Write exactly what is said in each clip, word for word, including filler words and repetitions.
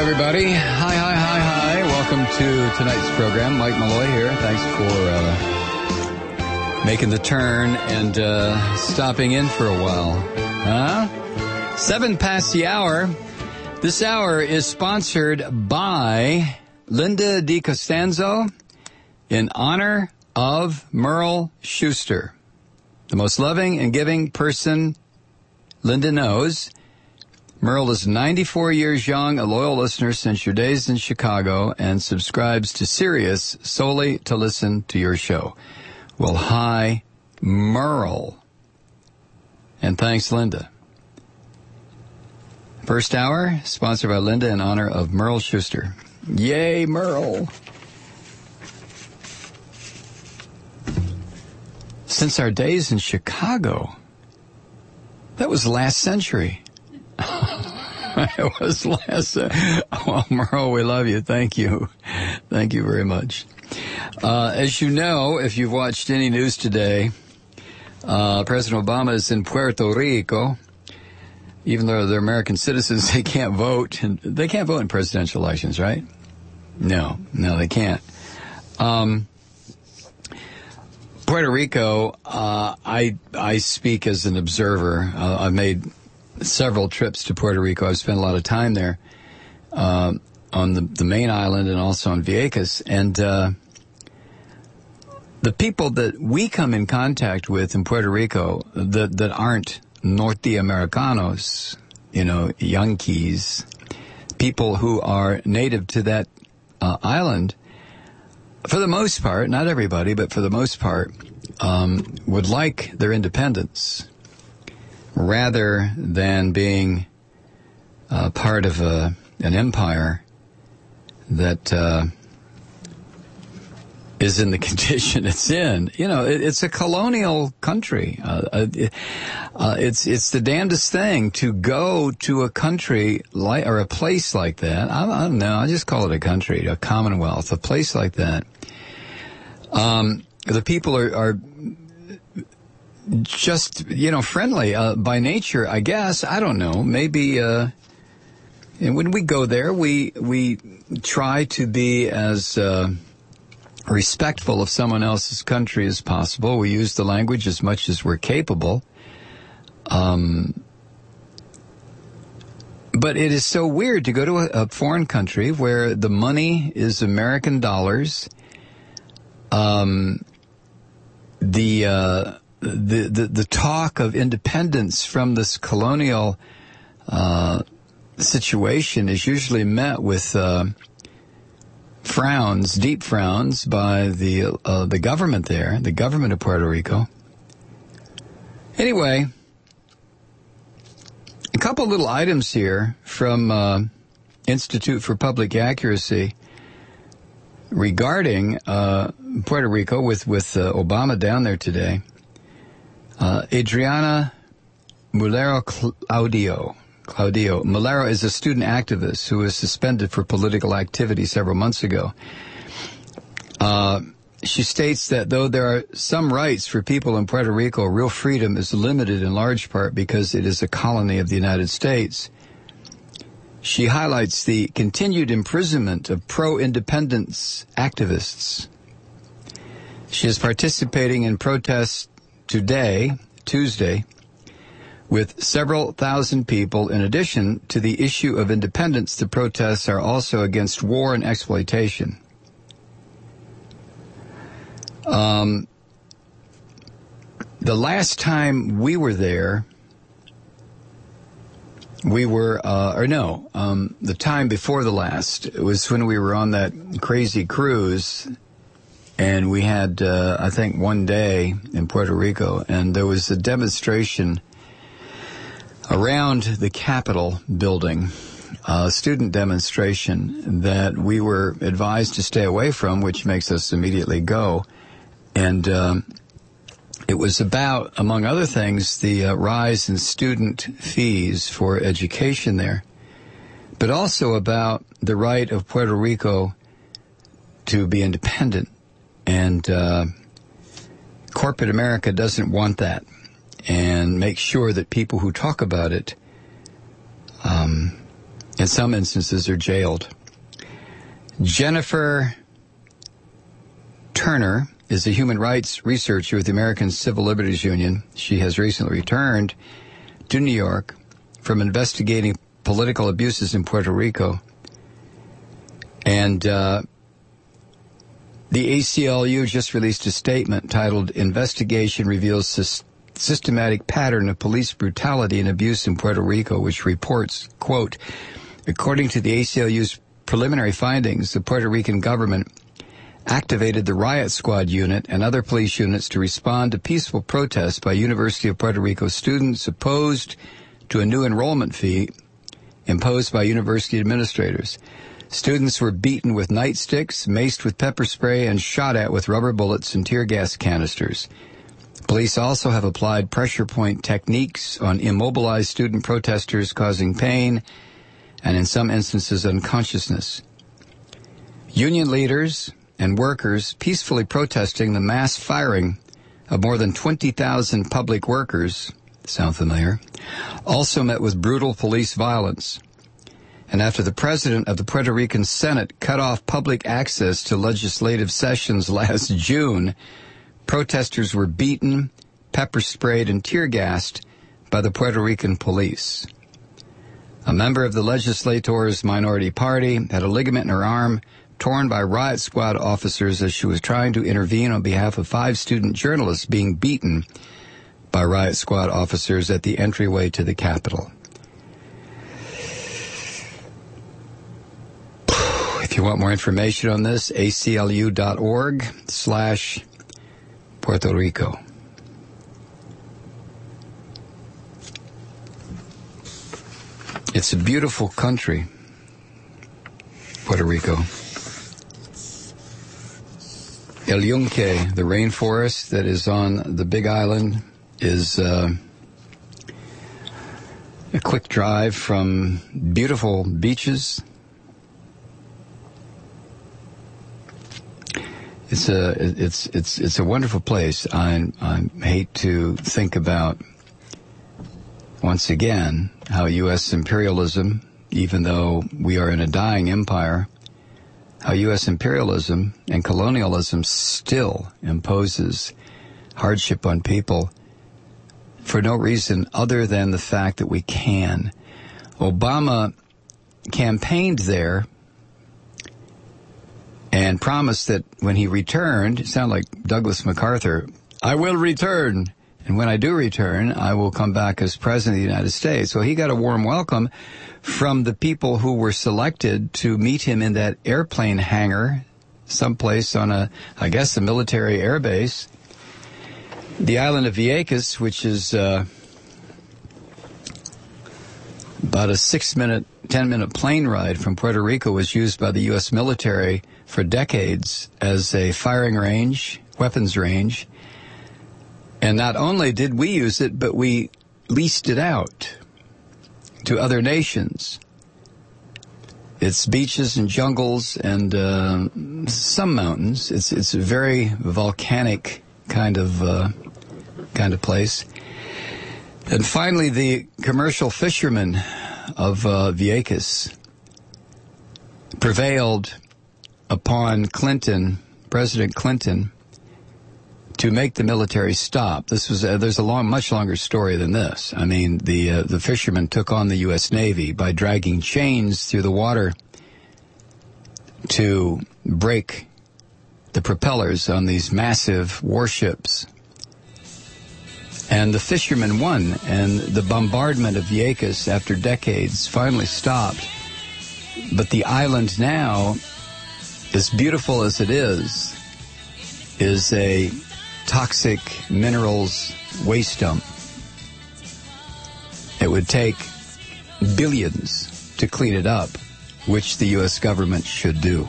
everybody. Hi, hi, hi, hi. Welcome to tonight's program. Mike Malloy here. Thanks for uh, making the turn and uh, stopping in for a while. Huh? Seven past the hour. This hour is sponsored by Linda DiCostanzo in honor of Merle Schuster, the most loving and giving person Linda knows. Merle is ninety-four years young, a loyal listener since your days in Chicago, and subscribes to Sirius solely to listen to your show. Well, hi, Merle. And thanks, Linda. First hour, sponsored by Linda in honor of Merle Schuster. Yay, Merle. Since our days in Chicago, that was last century. It was last. Uh, well, Merle, we love you. Thank you. Thank you very much. Uh, as you know, if you've watched any news today, uh, President Obama is in Puerto Rico. Even though they're American citizens, they can't vote. And they can't vote in presidential elections, right? No, no, they can't. Um, Puerto Rico, uh, I I speak as an observer. Uh, I've made several trips to Puerto Rico. I've spent a lot of time there uh, on the, the main island and also on Vieques. And uh, the people that we come in contact with in Puerto Rico that, that aren't Norteamericanos, you know, Yankees, people who are native to that uh, island, for the most part, not everybody, but for the most part, um, would like their independence, rather than being uh, part of a, an empire that uh, is in the condition it's in. You know, it, it's a colonial country. Uh, it, uh, it's it's the damnedest thing to go to a country like or a place like that. I, I don't know. I just call it a country, a commonwealth, a place like that. Um, the people are. are just, you know, friendly uh, by nature, I guess. I don't know. Maybe uh, and when we go there, we we try to be as uh, respectful of someone else's country as possible. We use the language as much as we're capable. Um, but it is so weird to go to a, a foreign country where the money is American dollars. Um, the uh, The, the the talk of independence from this colonial uh, situation is usually met with uh, frowns, deep frowns, by the uh, the government there, the government of Puerto Rico. Anyway, a couple little items here from uh, Institute for Public Accuracy regarding uh, Puerto Rico with with uh, Obama down there today. Uh, Adriana Mulero Claudio. Claudio. Mulero is a student activist who was suspended for political activity several months ago. Uh, she states that though there are some rights for people in Puerto Rico, real freedom is limited in large part because it is a colony of the United States. She highlights the continued imprisonment of pro-independence activists. She is participating in protests today, Tuesday, with several thousand people. In addition to the issue of independence, the protests are also against war and exploitation. Um, the last time we were there, we were, uh, or no, um, the time before the last, it was when we were on that crazy cruise. And we had, uh, I think, one day in Puerto Rico, and there was a demonstration around the Capitol building, a student demonstration that we were advised to stay away from, which makes us immediately go. And um, it was about, among other things, the uh, rise in student fees for education there, but also about the right of Puerto Rico to be independent. And uh, corporate America doesn't want that, and make sure that people who talk about it um, in some instances, are jailed. Jennifer Turner is a human rights researcher with the American Civil Liberties Union. She has recently returned to New York from investigating political abuses in Puerto Rico. And uh, the A C L U just released a statement titled, Investigation Reveals Sy- Systematic Pattern of Police Brutality and Abuse in Puerto Rico, which reports, quote, according to the A C L U's preliminary findings, the Puerto Rican government activated the riot squad unit and other police units to respond to peaceful protests by University of Puerto Rico students opposed to a new enrollment fee imposed by university administrators. Students were beaten with nightsticks, maced with pepper spray, and shot at with rubber bullets and tear gas canisters. Police also have applied pressure point techniques on immobilized student protesters, causing pain and, in some instances, unconsciousness. Union leaders and workers peacefully protesting the mass firing of more than twenty thousand public workers, sound familiar, also met with brutal police violence. And after the president of the Puerto Rican Senate cut off public access to legislative sessions last June, protesters were beaten, pepper sprayed, and tear gassed by the Puerto Rican police. A member of the legislator's minority party had a ligament in her arm torn by riot squad officers as she was trying to intervene on behalf of five student journalists being beaten by riot squad officers at the entryway to the Capitol. If you want more information on this, A C L U dot org slash Puerto Rico. It's a beautiful country, Puerto Rico. El Yunque, the rainforest that is on the Big Island, is uh, a quick drive from beautiful beaches. It's a it's it's it's a wonderful place. I I hate to think about once again how U S imperialism, even though we are in a dying empire, how U S imperialism and colonialism still imposes hardship on people for no reason other than the fact that we can. Obama campaigned there and promised that when he returned, it sounded like Douglas MacArthur, I will return. And when I do return, I will come back as president of the United States. So he got a warm welcome from the people who were selected to meet him in that airplane hangar, someplace on a, I guess, a military air base. The island of Vieques, which is uh, about a six-minute, ten-minute plane ride from Puerto Rico, was used by the U S military for decades as a firing range, weapons range. And not only did we use it, but we leased it out to other nations. It's beaches and jungles and uh, some mountains. It's it's a very volcanic kind of uh, kind of place. And finally, the commercial fishermen of uh, Vieques prevailed upon Clinton, President Clinton, to make the military stop. This was uh, there's a long, much longer story than this. I mean, the uh, the fishermen took on the U S Navy by dragging chains through the water to break the propellers on these massive warships. And the fishermen won, and the bombardment of Vieques after decades finally stopped. But the island now, as beautiful as it is, is a toxic minerals waste dump. It would take billions to clean it up, which the U S government should do.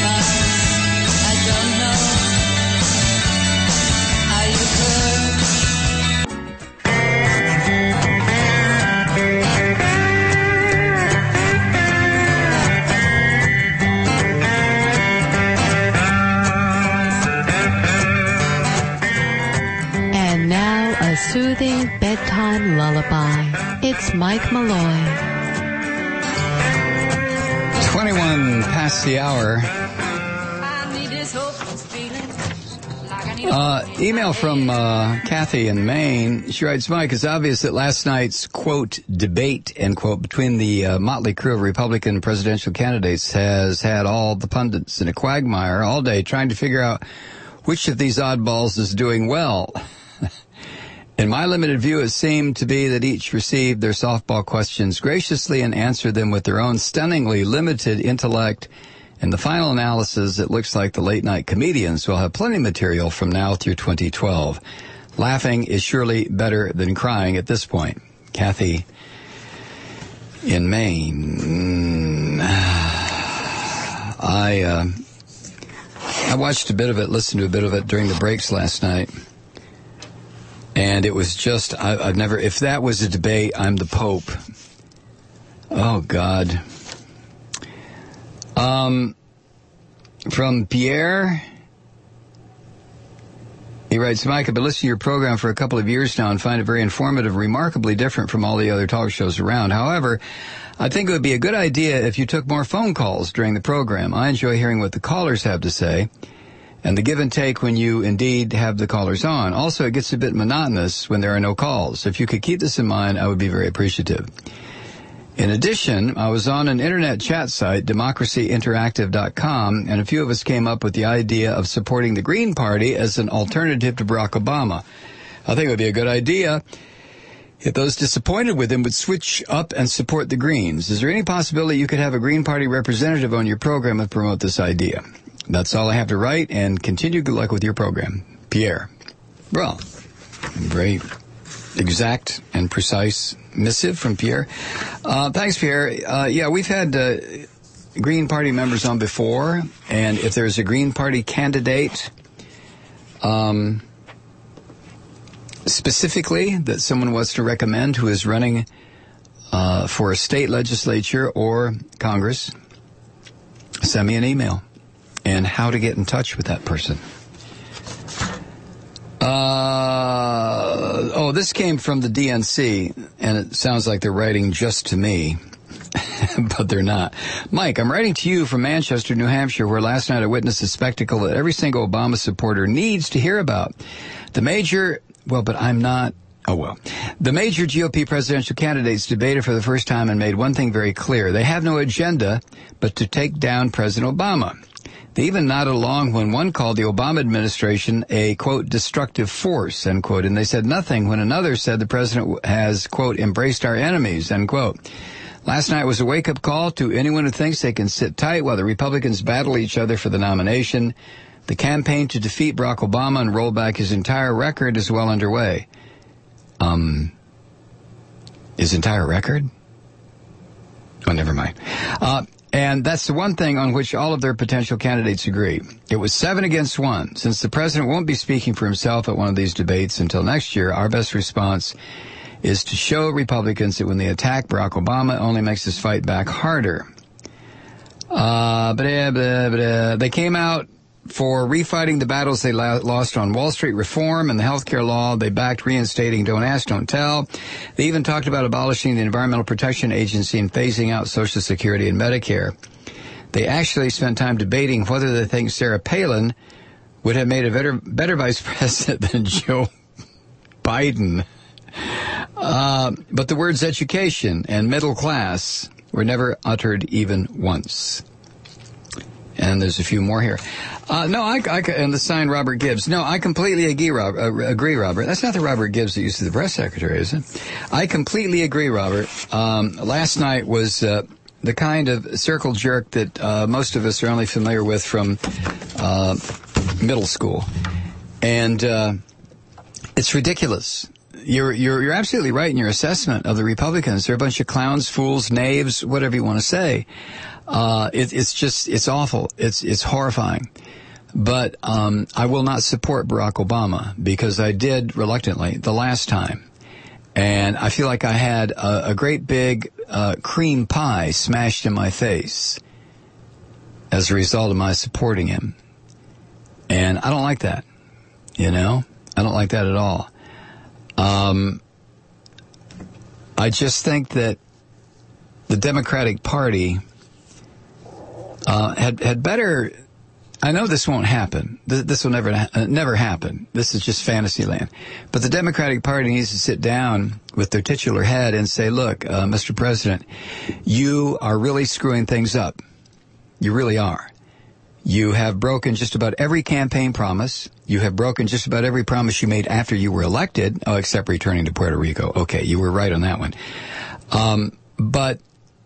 I soothing bedtime lullaby. It's Mike Malloy. twenty-one past the hour. Uh, email from uh, Kathy in Maine. She writes, Mike, it's obvious that last night's, quote, debate, end quote, between the uh, motley crew of Republican presidential candidates has had all the pundits in a quagmire all day trying to figure out which of these oddballs is doing well. In my limited view, it seemed to be that each received their softball questions graciously and answered them with their own stunningly limited intellect. In the final analysis, it looks like the late-night comedians will have plenty of material from now through twenty twelve. Laughing is surely better than crying at this point. Kathy in Maine. I uh, I watched a bit of it, listened to a bit of it during the breaks last night. And it was just, I, I've never, if that was a debate, I'm the Pope. Oh, God. Um, from Pierre, he writes, Mike, I've been listening to your program for a couple of years now and find it very informative, remarkably different from all the other talk shows around. However, I think it would be a good idea if you took more phone calls during the program. I enjoy hearing what the callers have to say and the give and take when you indeed have the callers on. Also, it gets a bit monotonous when there are no calls. If you could keep this in mind, I would be very appreciative. In addition, I was on an internet chat site, democracy interactive dot com, and a few of us came up with the idea of supporting the Green Party as an alternative to Barack Obama. I think it would be a good idea if those disappointed with him would switch up and support the Greens. Is there any possibility you could have a Green Party representative on your program and promote this idea? That's all I have to write, and continue good luck with your program. Pierre. Well, very exact and precise missive from Pierre. Uh, thanks, Pierre. Uh, yeah, we've had uh, Green Party members on before, and if there's a Green Party candidate um, specifically that someone wants to recommend who is running uh, for a state legislature or Congress, send me an email and how to get in touch with that person. Uh, oh, this came from the D N C, and it sounds like they're writing just to me, but they're not. Mike, I'm writing to you from Manchester, New Hampshire, where last night I witnessed a spectacle that every single Obama supporter needs to hear about. The major, well, but I'm not, oh well. The major G O P presidential candidates debated for the first time and made one thing very clear. They have no agenda but to take down President Obama. They even nodded along when one called the Obama administration a, quote, destructive force, end quote, and they said nothing when another said the president has, quote, embraced our enemies, end quote. Last night was a wake-up call to anyone who thinks they can sit tight while the Republicans battle each other for the nomination. The campaign to defeat Barack Obama and roll back his entire record is well underway. Um, his entire record? Oh, never mind. Uh, And that's the one thing on which all of their potential candidates agree. It was seven against one. Since the president won't be speaking for himself at one of these debates until next year, our best response is to show Republicans that when they attack Barack Obama, it only makes this fight back harder. Uh, blah, blah, blah. They came out for refighting the battles they lost on Wall Street reform and the health care law. They backed reinstating Don't Ask, Don't Tell. They even talked about abolishing the Environmental Protection Agency and phasing out Social Security and Medicare. They actually spent time debating whether they think Sarah Palin would have made a better, better vice president than Joe Biden. Uh, but the words education and middle class were never uttered even once. And there's a few more here. Uh, no, I, I, and the sign Robert Gibbs. No, I completely agree, Rob, uh, agree, Robert. That's not the Robert Gibbs that used to be the press secretary, is it? I completely agree, Robert. Um, last night was uh, the kind of circle jerk that uh, most of us are only familiar with from uh, middle school. And uh, it's ridiculous. You're, you're, you're absolutely right in your assessment of the Republicans. They're a bunch of clowns, fools, knaves, whatever you want to say. Uh, it, it's just, it's awful. It's, it's horrifying. But, um, I will not support Barack Obama because I did reluctantly the last time. And I feel like I had a, a great big, uh, cream pie smashed in my face as a result of my supporting him. And I don't like that. You know? I don't like that at all. Um, I just think that the Democratic Party uh, had had better. I know this won't happen. This, this will never uh, never happen. This is just fantasy land. But the Democratic Party needs to sit down with their titular head and say, look, uh, Mister President, you are really screwing things up. You really are. You have broken just about every campaign promise. You have broken just about every promise you made after you were elected. Oh, except returning to Puerto Rico. Okay, you were right on that one. Um, but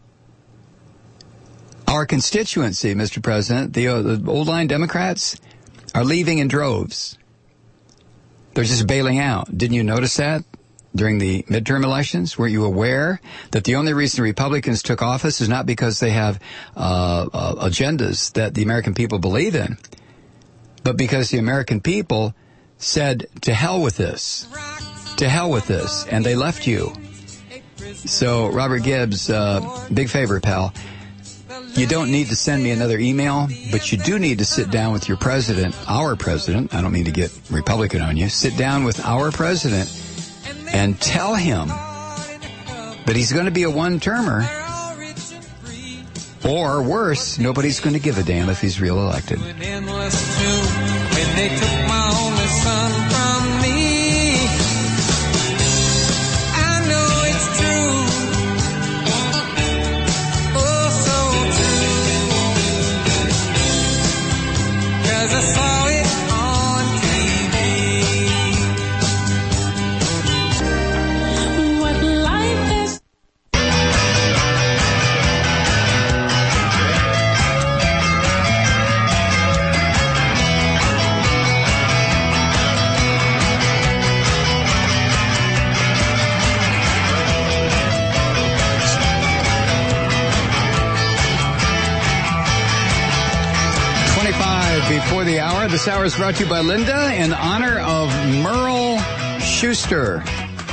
our constituency, Mister President, the, uh, the old line Democrats are leaving in droves. They're just bailing out. Didn't you notice that during the midterm elections? Were you aware that the only reason Republicans took office is not because they have uh, uh, agendas that the American people believe in, but because the American people said, to hell with this, to hell with this, and they left you. So, Robert Gibbs, uh, big favor, pal. You don't need to send me another email, but you do need to sit down with your president, our president. I don't mean to get Republican on you. Sit down with our president and tell him that he's going to be a one-termer, or worse, nobody's going to give a damn if he's reelected. Before the hour, this hour is brought to you by Linda in honor of Merle Schuster,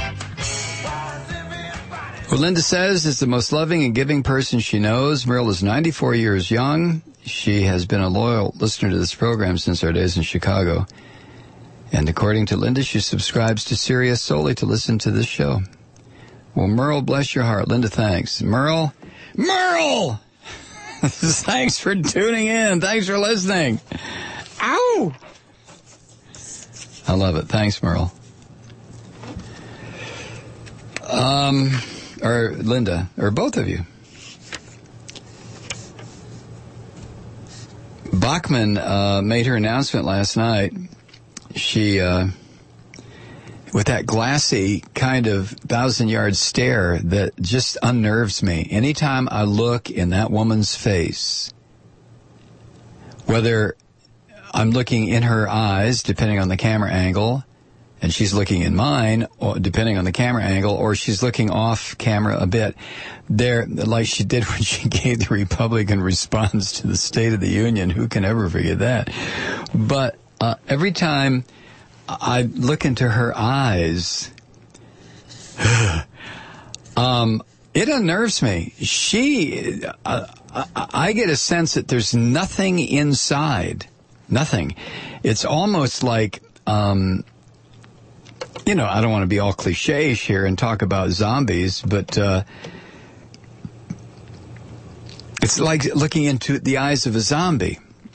who Linda says is the most loving and giving person she knows. Merle is ninety-four years young. She has been a loyal listener to this program since our days in Chicago. And according to Linda, she subscribes to Sirius solely to listen to this show. Well, Merle, bless your heart. Linda, thanks. Merle, Merle! Thanks for tuning in. Thanks for listening. Ow! I love it. Thanks, Merle. Um, or Linda, or both of you. Bachmann uh, made her announcement last night. She, uh, with that glassy kind of thousand-yard stare that just unnerves me. Anytime I look in that woman's face, whether I'm looking in her eyes, depending on the camera angle, and she's looking in mine, or depending on the camera angle, or she's looking off camera a bit, there, like she did when she gave the Republican response to the State of the Union. Who can ever forget that? But uh, every time I look into her eyes, um, it unnerves me. She, uh, I get a sense that there's nothing inside. Nothing. It's almost like, um, you know, I don't want to be all cliche-ish here and talk about zombies, but uh, it's like looking into the eyes of a zombie.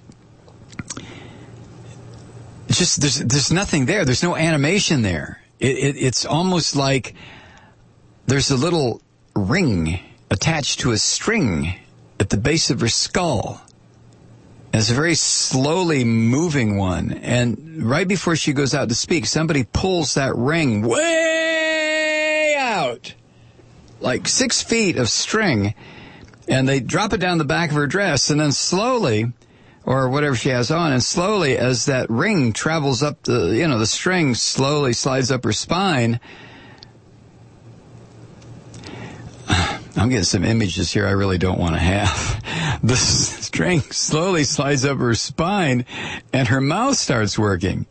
Just there's there's nothing there. There's no animation there. It, it, it's almost like there's a little ring attached to a string at the base of her skull. And it's a very slowly moving one. And right before she goes out to speak, somebody pulls that ring way out, like six feet of string, and they drop it down the back of her dress, and then slowly, or whatever she has on, and slowly as that ring travels up the, you know, the string slowly slides up her spine. I'm getting some images here I really don't want to have. The string slowly slides up her spine, and her mouth starts working.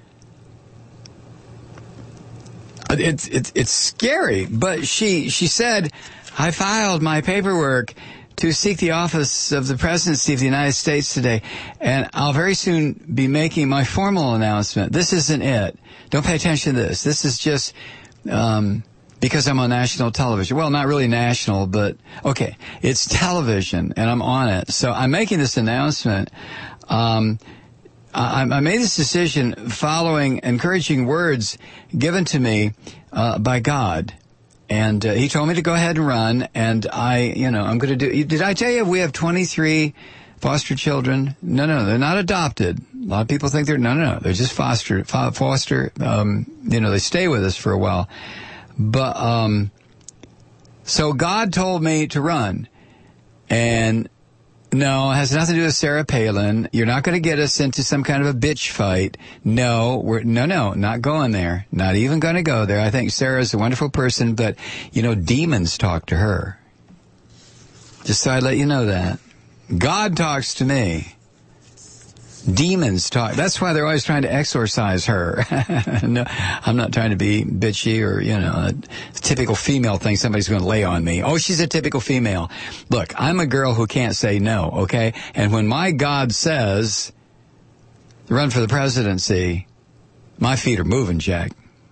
It's it's it's scary, but she she said, I filed my paperwork to seek the office of the presidency of the United States today, and I'll very soon be making my formal announcement. This isn't it. Don't pay attention to this. This is just um, because I'm on national television. Well, not really national, but okay, it's television, and I'm on it. So I'm making this announcement. Um, I, I made this decision following encouraging words given to me uh, by God. And uh, he told me to go ahead and run, and I, you know, I'm going to do... Did I tell you we have twenty-three foster children? No, no, they're not adopted. A lot of people think they're... No, no, no, they're just foster, foster, um, you know, they stay with us for a while. But, um, so God told me to run. And... No, it has nothing to do with Sarah Palin. You're not going to get us into some kind of a bitch fight. No, we're, no, no, not going there. Not even going to go there. I think Sarah's a wonderful person, but, you know, demons talk to her. Just so I let you know that. God talks to me. Demons talk. That's why they're always trying to exorcise her. No, I'm not trying to be bitchy or, you know, a typical female thing somebody's going to lay on me. Oh, she's a typical female. Look, I'm a girl who can't say no, okay? And when my God says, run for the presidency, my feet are moving, Jack.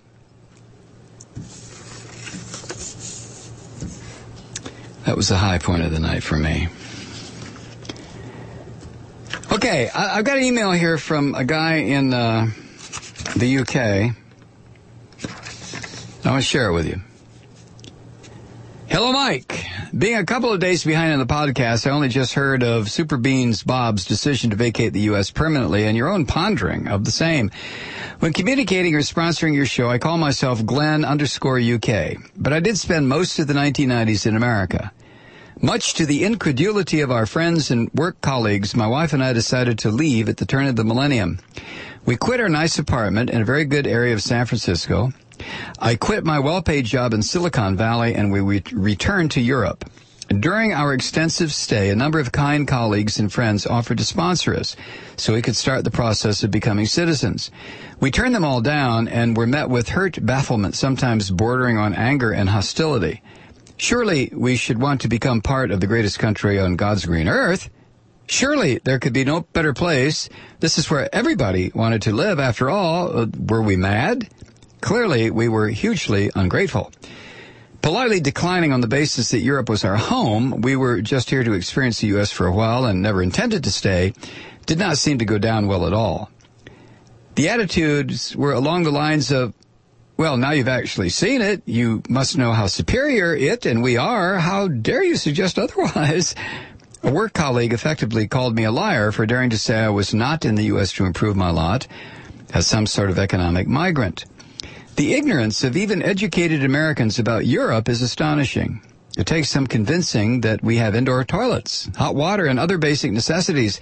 That was the high point of the night for me. Okay, I, I've got an email here from a guy in uh, the U K. I want to share it with you. Hello, Mike. Being a couple of days behind on the podcast, I only just heard of Super Beans Bob's decision to vacate the U S permanently and your own pondering of the same. When communicating or sponsoring your show, I call myself Glenn underscore U K, but I did spend most of the nineteen nineties in America. Much to the incredulity of our friends and work colleagues, my wife and I decided to leave at the turn of the millennium. We quit our nice apartment in a very good area of San Francisco. I quit my well-paid job in Silicon Valley, and we re- returned to Europe. During our extensive stay, a number of kind colleagues and friends offered to sponsor us so we could start the process of becoming citizens. We turned them all down and were met with hurt bafflement, sometimes bordering on anger and hostility. Surely we should want to become part of the greatest country on God's green earth. Surely there could be no better place. This is where everybody wanted to live. After all, uh, were we mad? Clearly, we were hugely ungrateful. Politely declining on the basis that Europe was our home, we were just here to experience the U S for a while and never intended to stay, did not seem to go down well at all. The attitudes were along the lines of, well, now you've actually seen it. You must know how superior it and we are. How dare you suggest otherwise? A work colleague effectively called me a liar for daring to say I was not in the U S to improve my lot as some sort of economic migrant. The ignorance of even educated Americans about Europe is astonishing. It takes some convincing that we have indoor toilets, hot water, and other basic necessities.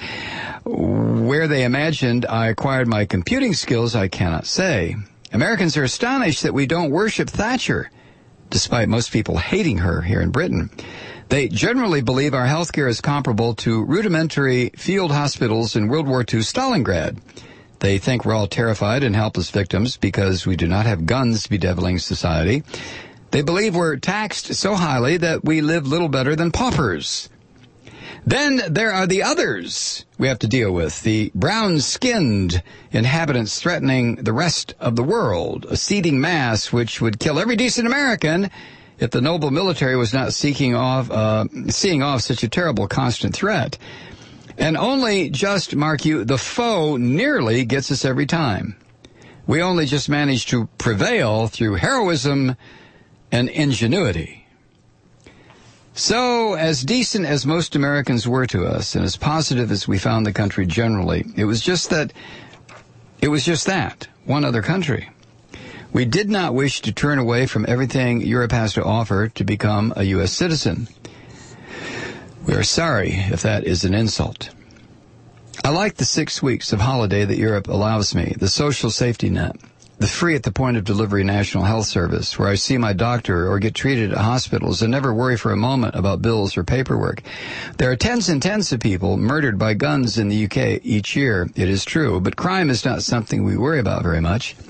Where they imagined I acquired my computing skills, I cannot say. Americans are astonished that we don't worship Thatcher, despite most people hating her here in Britain. They generally believe our healthcare is comparable to rudimentary field hospitals in World War Two Stalingrad. They think we're all terrified and helpless victims because we do not have guns bedeviling society. They believe we're taxed so highly that we live little better than paupers. Then there are the others we have to deal with, the brown-skinned inhabitants threatening the rest of the world, a seething mass which would kill every decent American if the noble military was not seeking off, uh, seeing off such a terrible constant threat. And only just, mark you, the foe nearly gets us every time. We only just manage to prevail through heroism and ingenuity. So, as decent as most Americans were to us, and as positive as we found the country generally, it was just that, it was just that, one other country. We did not wish to turn away from everything Europe has to offer to become a U S citizen. We are sorry if that is an insult. I like the six weeks of holiday that Europe allows me, the social safety net, the free at the point of delivery National Health Service, where I see my doctor or get treated at hospitals and never worry for a moment about bills or paperwork. There are tens and tens of people murdered by guns in the U K each year, it is true, but crime is not something we worry about very much.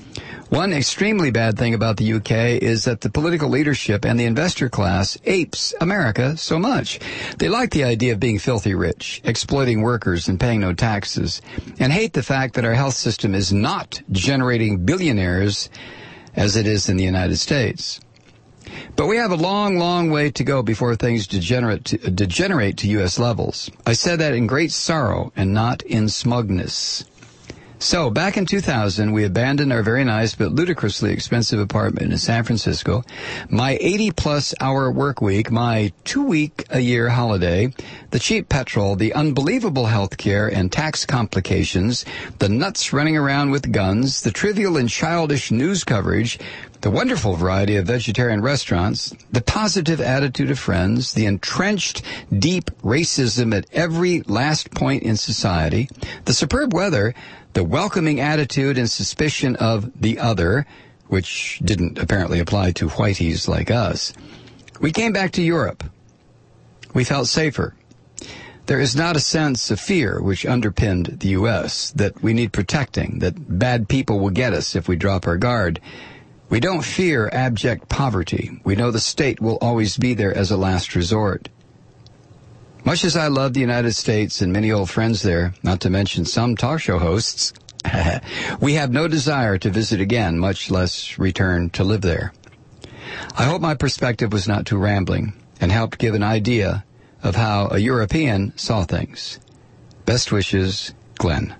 One extremely bad thing about the U K is that the political leadership and the investor class apes America so much. They like the idea of being filthy rich, exploiting workers and paying no taxes, and hate the fact that our health system is not generating billionaires as it is in the United States. But we have a long, long way to go before things degenerate to, degenerate to U S levels. I said that in great sorrow and not in smugness. So, back in two thousand, we abandoned our very nice but ludicrously expensive apartment in San Francisco, my eighty-plus hour work week, my two-week-a-year holiday, the cheap petrol, the unbelievable health care and tax complications, the nuts running around with guns, the trivial and childish news coverage, the wonderful variety of vegetarian restaurants, the positive attitude of friends, the entrenched, deep racism at every last point in society, the superb weather, the welcoming attitude and suspicion of the other, which didn't apparently apply to whiteys like us. We came back to Europe. We felt safer. There is not a sense of fear which underpinned the U S, that we need protecting, that bad people will get us if we drop our guard. We don't fear abject poverty. We know the state will always be there as a last resort. Much as I love the United States and many old friends there, not to mention some talk show hosts, we have no desire to visit again, much less return to live there. I hope my perspective was not too rambling and helped give an idea of how a European saw things. Best wishes, Glenn.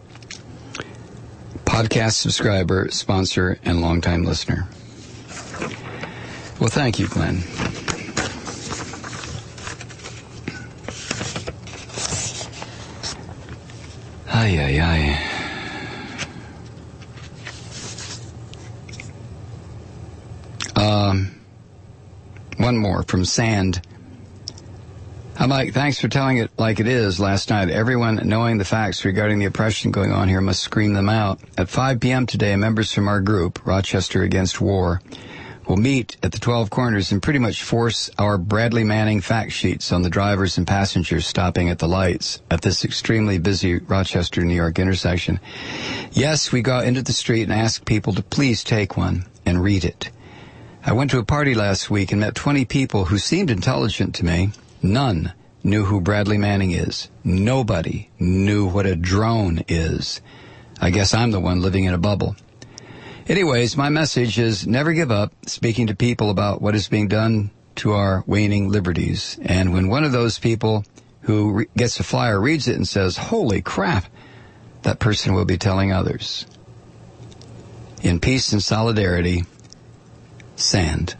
Podcast subscriber, sponsor, and longtime listener. Well, thank you, Glenn. Ay, ay, ay. Um, one more from Sand. Hi, Mike. Thanks for telling it like it is last night. Everyone knowing the facts regarding the oppression going on here must scream them out. At five p.m. today, members from our group, Rochester Against War, will meet at the twelve Corners and pretty much force our Bradley Manning fact sheets on the drivers and passengers stopping at the lights at this extremely busy Rochester, New York intersection. Yes, we go into the street and ask people to please take one and read it. I went to a party last week and met twenty people who seemed intelligent to me. None knew who Bradley Manning is. Nobody knew what a drone is. I guess I'm the one living in a bubble. Anyways, my message is never give up speaking to people about what is being done to our waning liberties. And when one of those people who re- gets a flyer reads it and says, holy crap, that person will be telling others. In peace and solidarity, Sand.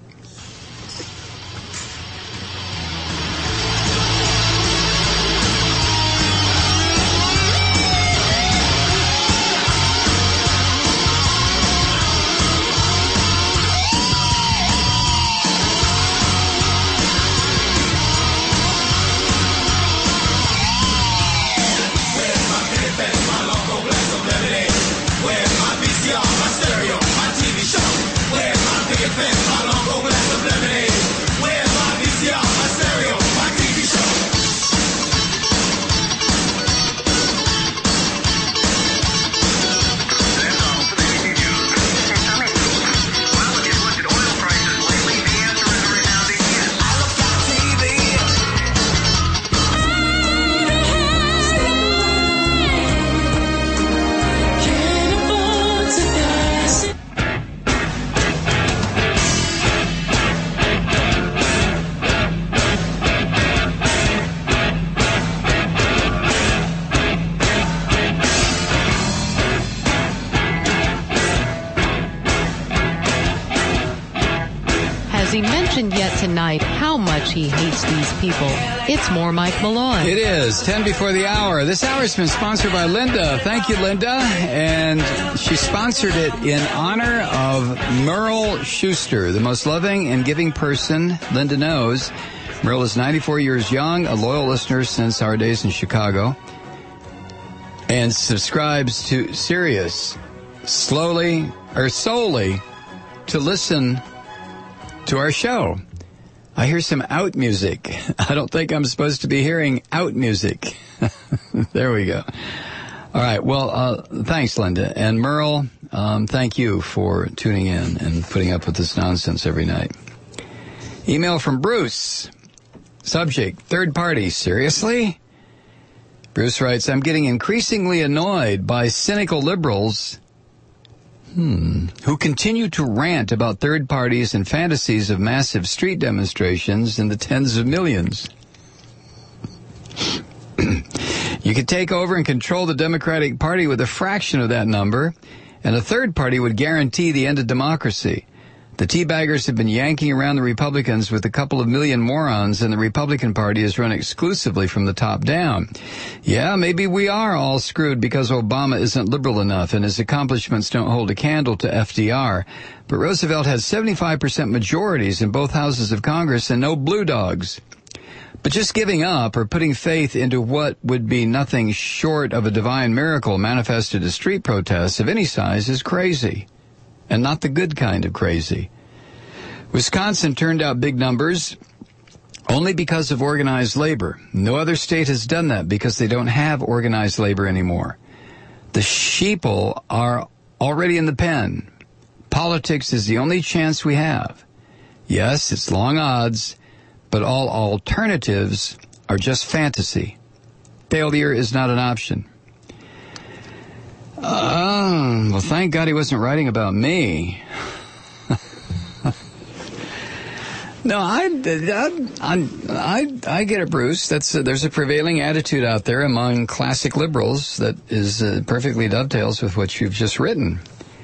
Yet tonight how much he hates these people. It's more Mike Malone. It is ten before the hour. This hour has been sponsored by Linda. Thank you, Linda. And she sponsored it in honor of Merle Schuster, the most loving and giving person Linda knows. Merle is ninety-four years young, a loyal listener since our days in Chicago, and subscribes to Sirius slowly or solely to listen to our show. I hear some out music. I don't think I'm supposed to be hearing out music. There we go. All right. Well, uh, thanks, Linda. And Merle, Um, thank you for tuning in and putting up with this nonsense every night. Email from Bruce. Subject, third party. Seriously? Bruce writes, I'm getting increasingly annoyed by cynical liberals hmm, who continue to rant about third parties and fantasies of massive street demonstrations in the tens of millions. You could take over and control the Democratic Party with a fraction of that number, and a third party would guarantee the end of democracy. The teabaggers have been yanking around the Republicans with a couple of million morons, and the Republican Party is run exclusively from the top down. Yeah, maybe we are all screwed because Obama isn't liberal enough and his accomplishments don't hold a candle to F D R. But Roosevelt had seventy-five percent majorities in both houses of Congress and no blue dogs. But just giving up or putting faith into what would be nothing short of a divine miracle manifested as street protests of any size is crazy. And not the good kind of crazy. Wisconsin turned out big numbers only because of organized labor. No other state has done that because they don't have organized labor anymore. The sheeple are already in the pen. Politics is the only chance we have. Yes, it's long odds, but all alternatives are just fantasy. Failure is not an option. Uh, well, thank God he wasn't writing about me. No, I, I, I, I get it, Bruce. That's uh, there's a prevailing attitude out there among classic liberals that is uh, perfectly dovetails with what you've just written.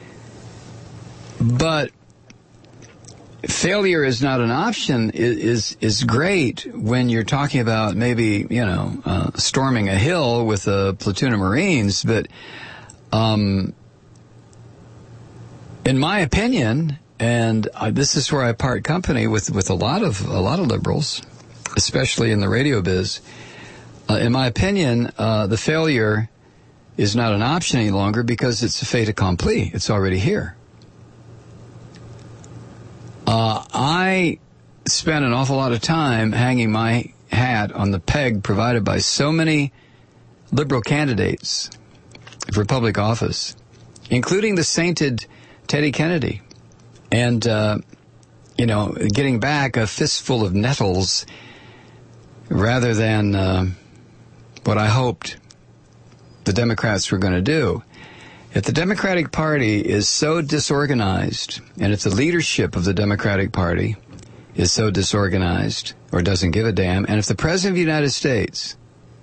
But failure is not an option is, is is great when you're talking about maybe, you know, uh, storming a hill with a platoon of Marines. But um, in my opinion, and uh, this is where I part company with, with a lot of a lot of liberals, especially in the radio biz. Uh, in my opinion, uh, the failure is not an option any longer because it's a fait accompli. It's already here. Uh, I spent an awful lot of time hanging my hat on the peg provided by so many liberal candidates for public office, including the sainted Teddy Kennedy. And, uh, you know, getting back a fistful of nettles rather than uh, what I hoped the Democrats were going to do. If the Democratic Party is so disorganized, and if the leadership of the Democratic Party is so disorganized or doesn't give a damn, and if the President of the United States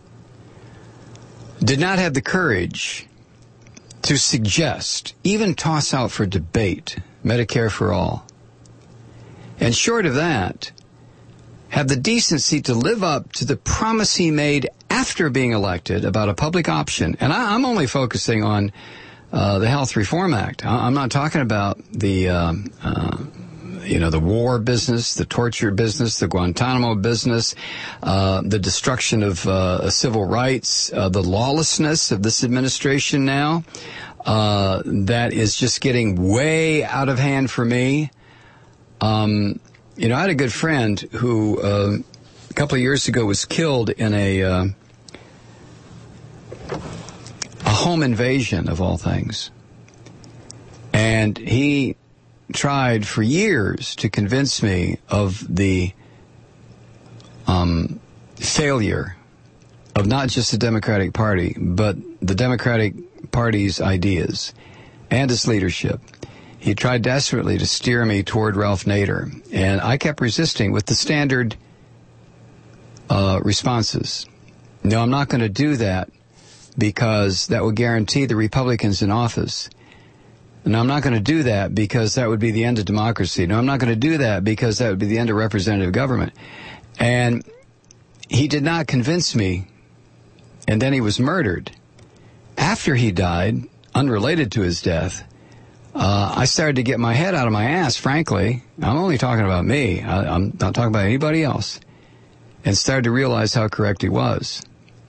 did not have the courage to suggest, even toss out for debate, Medicare for all, and short of that, have the decency to live up to the promise he made after being elected about a public option, and I, I'm only focusing on Uh, the Health Reform Act. I'm not talking about the, um, uh, you know, the war business, the torture business, the Guantanamo business, uh, the destruction of uh, civil rights, uh, the lawlessness of this administration now, uh, that is just getting way out of hand for me. Um, you know, I had a good friend who uh, a couple of years ago was killed in a uh, a home invasion, of all things. And he tried for years to convince me of the um, failure of not just the Democratic Party, but the Democratic Party's ideas and its leadership. He tried desperately to steer me toward Ralph Nader, and I kept resisting with the standard uh, responses. No, I'm not going to do that, because that would guarantee the Republicans in office. No, I'm not going to do that because that would be the end of democracy. No, I'm not going to do that because that would be the end of representative government. And he did not convince me, and then he was murdered. After he died, unrelated to his death, uh, I started to get my head out of my ass, frankly. I'm only talking about me. I, I'm not talking about anybody else. And started to realize how correct he was.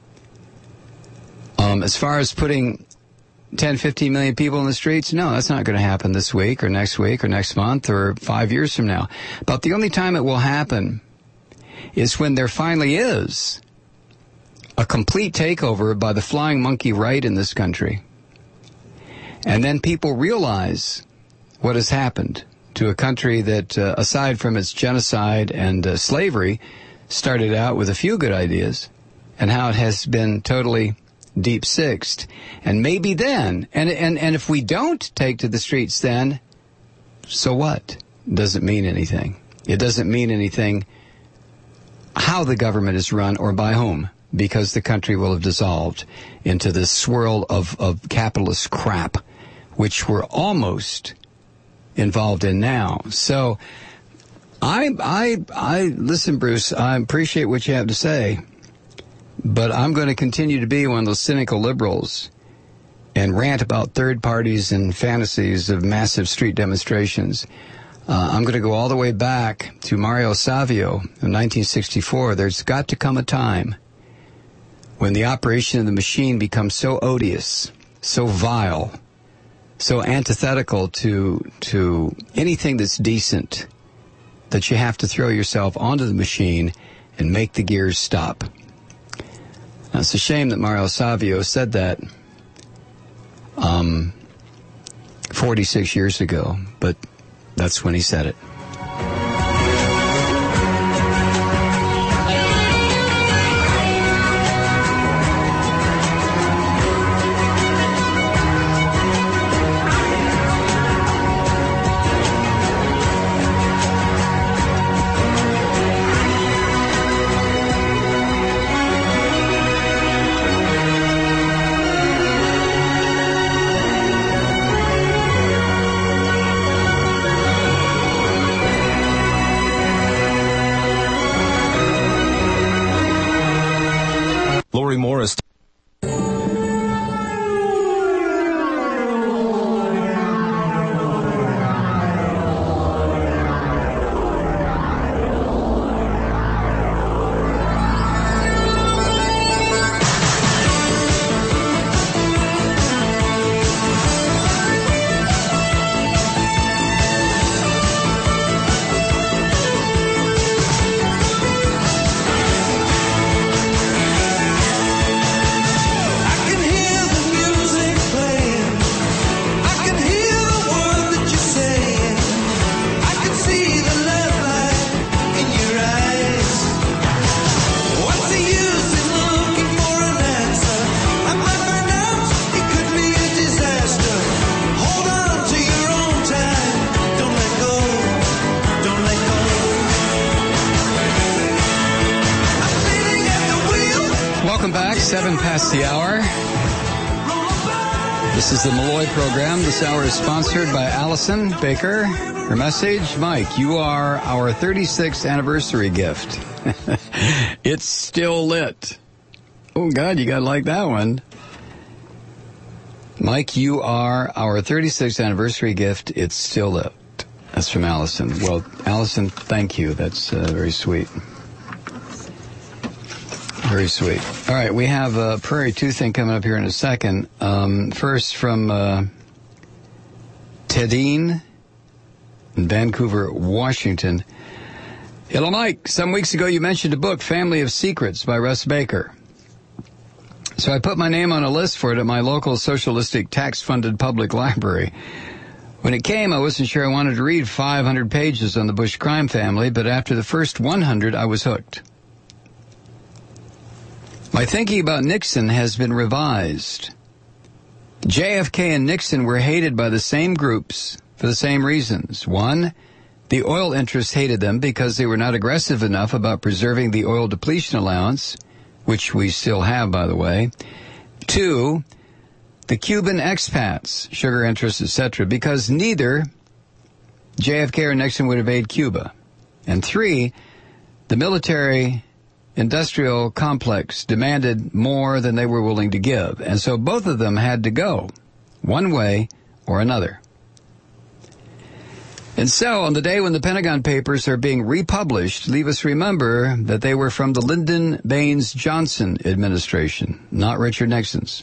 Um, as far as putting ten, fifteen million people in the streets, no, that's not going to happen this week or next week or next month or five years from now. But the only time it will happen is when there finally is a complete takeover by the flying monkey right in this country. And then people realize what has happened to a country that, uh, aside from its genocide and uh, slavery, started out with a few good ideas, and how it has been totally deep-sixed. And maybe then, and, and, and if we don't take to the streets then, so what? Doesn't mean anything. It doesn't mean anything how the government is run or by whom, because the country will have dissolved into this swirl of, of capitalist crap, which we're almost involved in now. So, I, I, I, listen, Bruce, I appreciate what you have to say, but I'm going to continue to be one of those cynical liberals and rant about third parties and fantasies of massive street demonstrations. Uh, I'm going to go all the way back to Mario Savio in nineteen sixty-four. There's got to come a time when the operation of the machine becomes so odious, so vile, so antithetical to to anything that's decent, that you have to throw yourself onto the machine and make the gears stop. Now, it's a shame that Mario Savio said that um, forty-six years ago, but that's when he said it. Lori Morris. The hour. This is the Malloy program. This hour is sponsored by Allison Baker. Her message, Mike, you are our thirty-sixth anniversary gift. It's still lit. Oh, God, you got to like that one. Mike, you are our thirty-sixth anniversary gift. It's still lit. That's from Allison. Well, Allison, thank you. That's uh, very sweet. Very sweet. All right, we have a Prairie two thing coming up here in a second. Um, first from uh, Tedine in Vancouver, Washington. Hello, Mike. Some weeks ago you mentioned a book, Family of Secrets by Russ Baker. So I put my name on a list for it at my local socialistic tax-funded public library. When it came, I wasn't sure I wanted to read five hundred pages on the Bush crime family, but after the first one hundred, I was hooked. My thinking about Nixon has been revised. J F K and Nixon were hated by the same groups for the same reasons. One, the oil interests hated them because they were not aggressive enough about preserving the oil depletion allowance, which we still have, by the way. Two, the Cuban expats, sugar interests, et cetera, because neither J F K or Nixon would invade Cuba. And three, the military industrial complex demanded more than they were willing to give. And so both of them had to go, one way or another. And so, on the day when the Pentagon Papers are being republished, leave us remember that they were from the Lyndon Baines Johnson administration, not Richard Nixon's.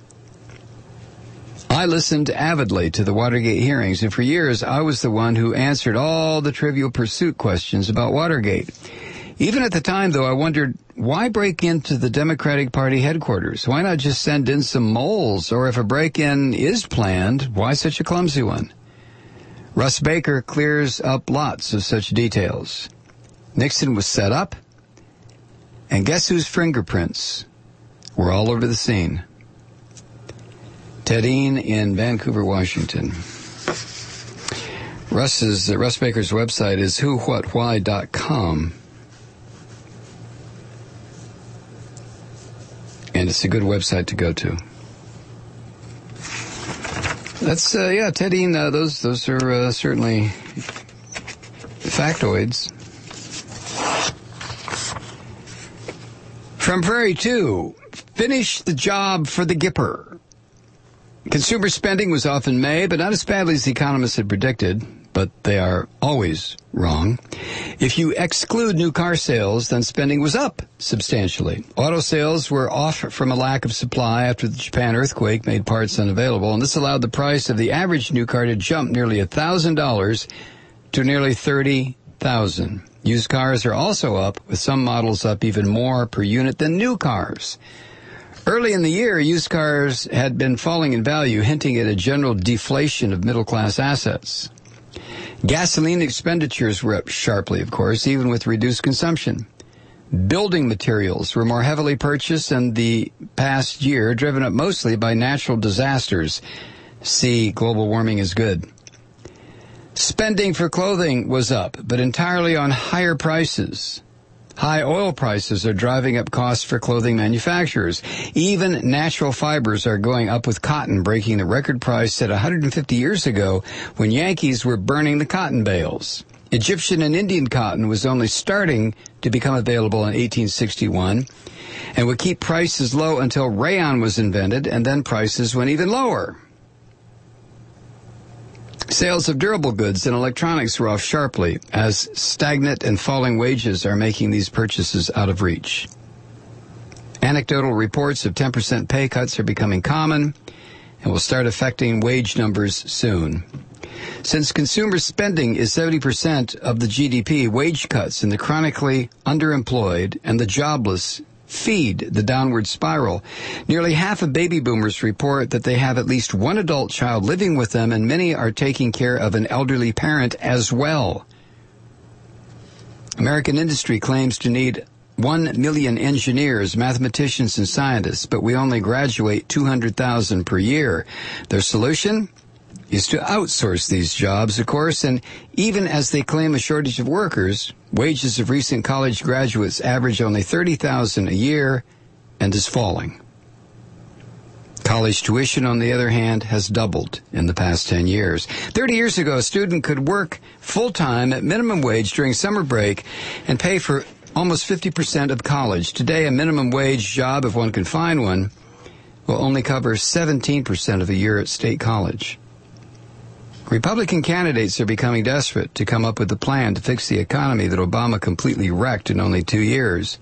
I listened avidly to the Watergate hearings, and for years I was the one who answered all the Trivial Pursuit questions about Watergate. Even at the time, though, I wondered, why break into the Democratic Party headquarters? Why not just send in some moles? Or if a break-in is planned, why such a clumsy one? Russ Baker clears up lots of such details. Nixon was set up, and guess whose fingerprints were all over the scene? Ted Ean in Vancouver, Washington. Russ's, uh, Russ Baker's website is who what why dot com. And it's a good website to go to. That's, uh, yeah, Ted Ean, uh, those, those are uh, certainly factoids. From Prairie two, finish the job for the Gipper. Consumer spending was off in May, but not as badly as the economists had predicted. But they are always wrong. If you exclude new car sales, then spending was up substantially. Auto sales were off from a lack of supply after the Japan earthquake made parts unavailable, and this allowed the price of the average new car to jump nearly one thousand dollars to nearly thirty thousand dollars. Used cars are also up, with some models up even more per unit than new cars. Early in the year, used cars had been falling in value, hinting at a general deflation of middle-class assets. Gasoline expenditures were up sharply, of course, even with reduced consumption. Building materials were more heavily purchased in the past year, driven up mostly by natural disasters. See, global warming is good. Spending for clothing was up, but entirely on higher prices. High oil prices are driving up costs for clothing manufacturers. Even natural fibers are going up, with cotton breaking the record price set one hundred fifty years ago when Yankees were burning the cotton bales. Egyptian and Indian cotton was only starting to become available in eighteen sixty-one and would keep prices low until rayon was invented, and then prices went even lower. Sales of durable goods and electronics were off sharply, as stagnant and falling wages are making these purchases out of reach. Anecdotal reports of ten percent pay cuts are becoming common and will start affecting wage numbers soon. Since consumer spending is seventy percent of the G D P, wage cuts in the chronically underemployed and the jobless feed the downward spiral. Nearly half of baby boomers report that they have at least one adult child living with them, and many are taking care of an elderly parent as well. American industry claims to need one million engineers, mathematicians, and scientists, but we only graduate two hundred thousand per year. Their solution is to outsource these jobs, of course, and even as they claim a shortage of workers, wages of recent college graduates average only thirty thousand dollars a year and is falling. College tuition, on the other hand, has doubled in the past ten years. thirty years ago, a student could work full-time at minimum wage during summer break and pay for almost fifty percent of college. Today, a minimum wage job, if one can find one, will only cover seventeen percent of a year at state college. Republican candidates are becoming desperate to come up with a plan to fix the economy that Obama completely wrecked in only two years.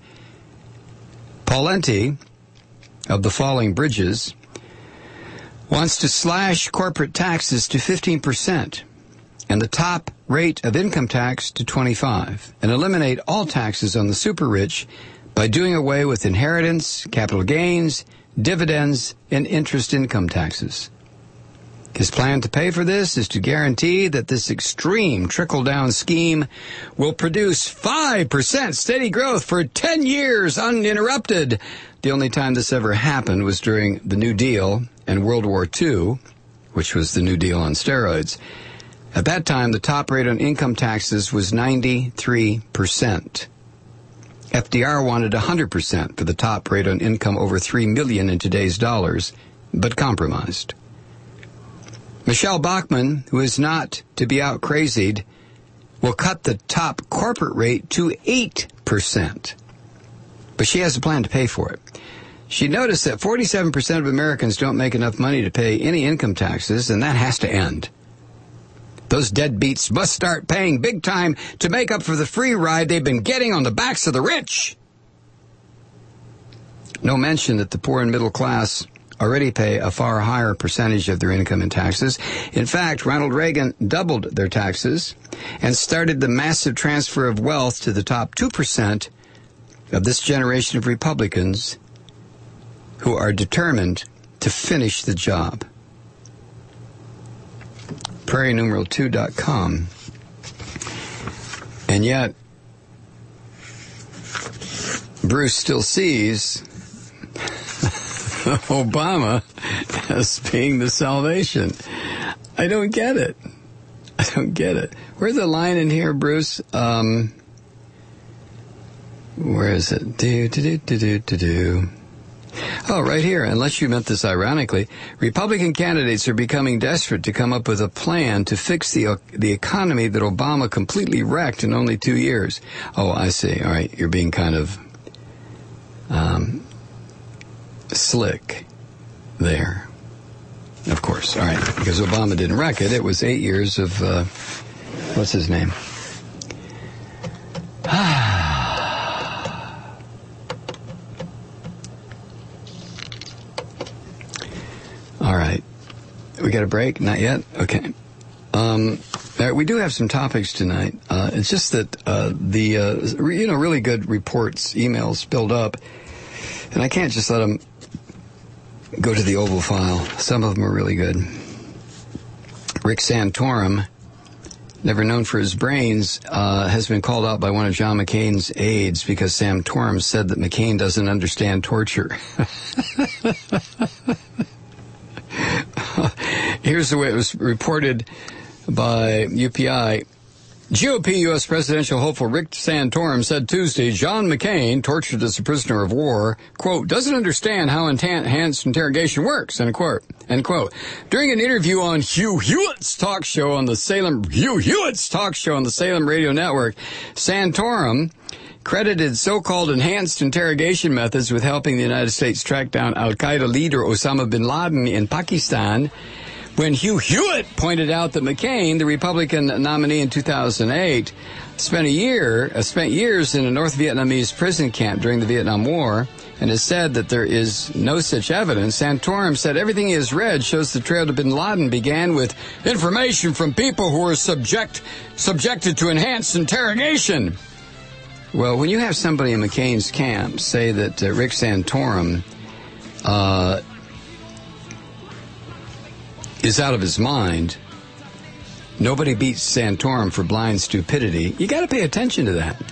Pawlenty, of the Falling Bridges, wants to slash corporate taxes to fifteen percent and the top rate of income tax to twenty-five, and eliminate all taxes on the super rich by doing away with inheritance, capital gains, dividends, and interest income taxes. His plan to pay for this is to guarantee that this extreme trickle-down scheme will produce five percent steady growth for ten years uninterrupted. The only time this ever happened was during the New Deal and World War Two, which was the New Deal on steroids. At that time, the top rate on income taxes was ninety-three percent. F D R wanted one hundred percent for the top rate on income over three million dollars in today's dollars, but compromised. Michelle Bachmann, who is not to be out-crazied, will cut the top corporate rate to eight percent. But she has a plan to pay for it. She noticed that forty-seven percent of Americans don't make enough money to pay any income taxes, and that has to end. Those deadbeats must start paying big time to make up for the free ride they've been getting on the backs of the rich. No mention that the poor and middle class already pay a far higher percentage of their income in taxes. In fact, Ronald Reagan doubled their taxes and started the massive transfer of wealth to the top two percent of this generation of Republicans who are determined to finish the job. prairie numeral two dot com. And yet, Bruce still sees Obama as being the salvation. I don't get it. I don't get it. Where's the line in here, Bruce? Um, where is it? Do, do, do, do, do, do. Oh, right here. Unless you meant this ironically, Republican candidates are becoming desperate to come up with a plan to fix the the economy that Obama completely wrecked in only two years. Oh, I see. All right. You're being kind of um, slick there. Of course. All right. Because Obama didn't wreck it. It was eight years of, uh, what's his name? All right. We got a break? Not yet? Okay. Um, we do have some topics tonight. Uh, it's just that uh, the, uh, you know, really good reports, emails build up, and I can't just let them go to the Oval file. Some of them are really good. Rick Santorum, never known for his brains, uh, has been called out by one of John McCain's aides because Santorum said that McCain doesn't understand torture. Here's the way it was reported by U P I. G O P U S presidential hopeful Rick Santorum said Tuesday John McCain, tortured as a prisoner of war, quote, doesn't understand how enhanced interrogation works, end quote, end quote. During an interview on Hugh Hewitt's talk show on the Salem, Hugh Hewitt's talk show on the Salem Radio Network, Santorum credited so-called enhanced interrogation methods with helping the United States track down al-Qaeda leader Osama bin Laden in Pakistan. When Hugh Hewitt pointed out that McCain, the Republican nominee in two thousand eight, spent a year, uh, spent years in a North Vietnamese prison camp during the Vietnam War, and has said that there is no such evidence, Santorum said everything he has read shows the trail to bin Laden began with information from people who were subject subjected to enhanced interrogation. Well, when you have somebody in McCain's camp say that uh, Rick Santorum uh, is out of his mind, nobody beats Santorum for blind stupidity. You got to pay attention to that.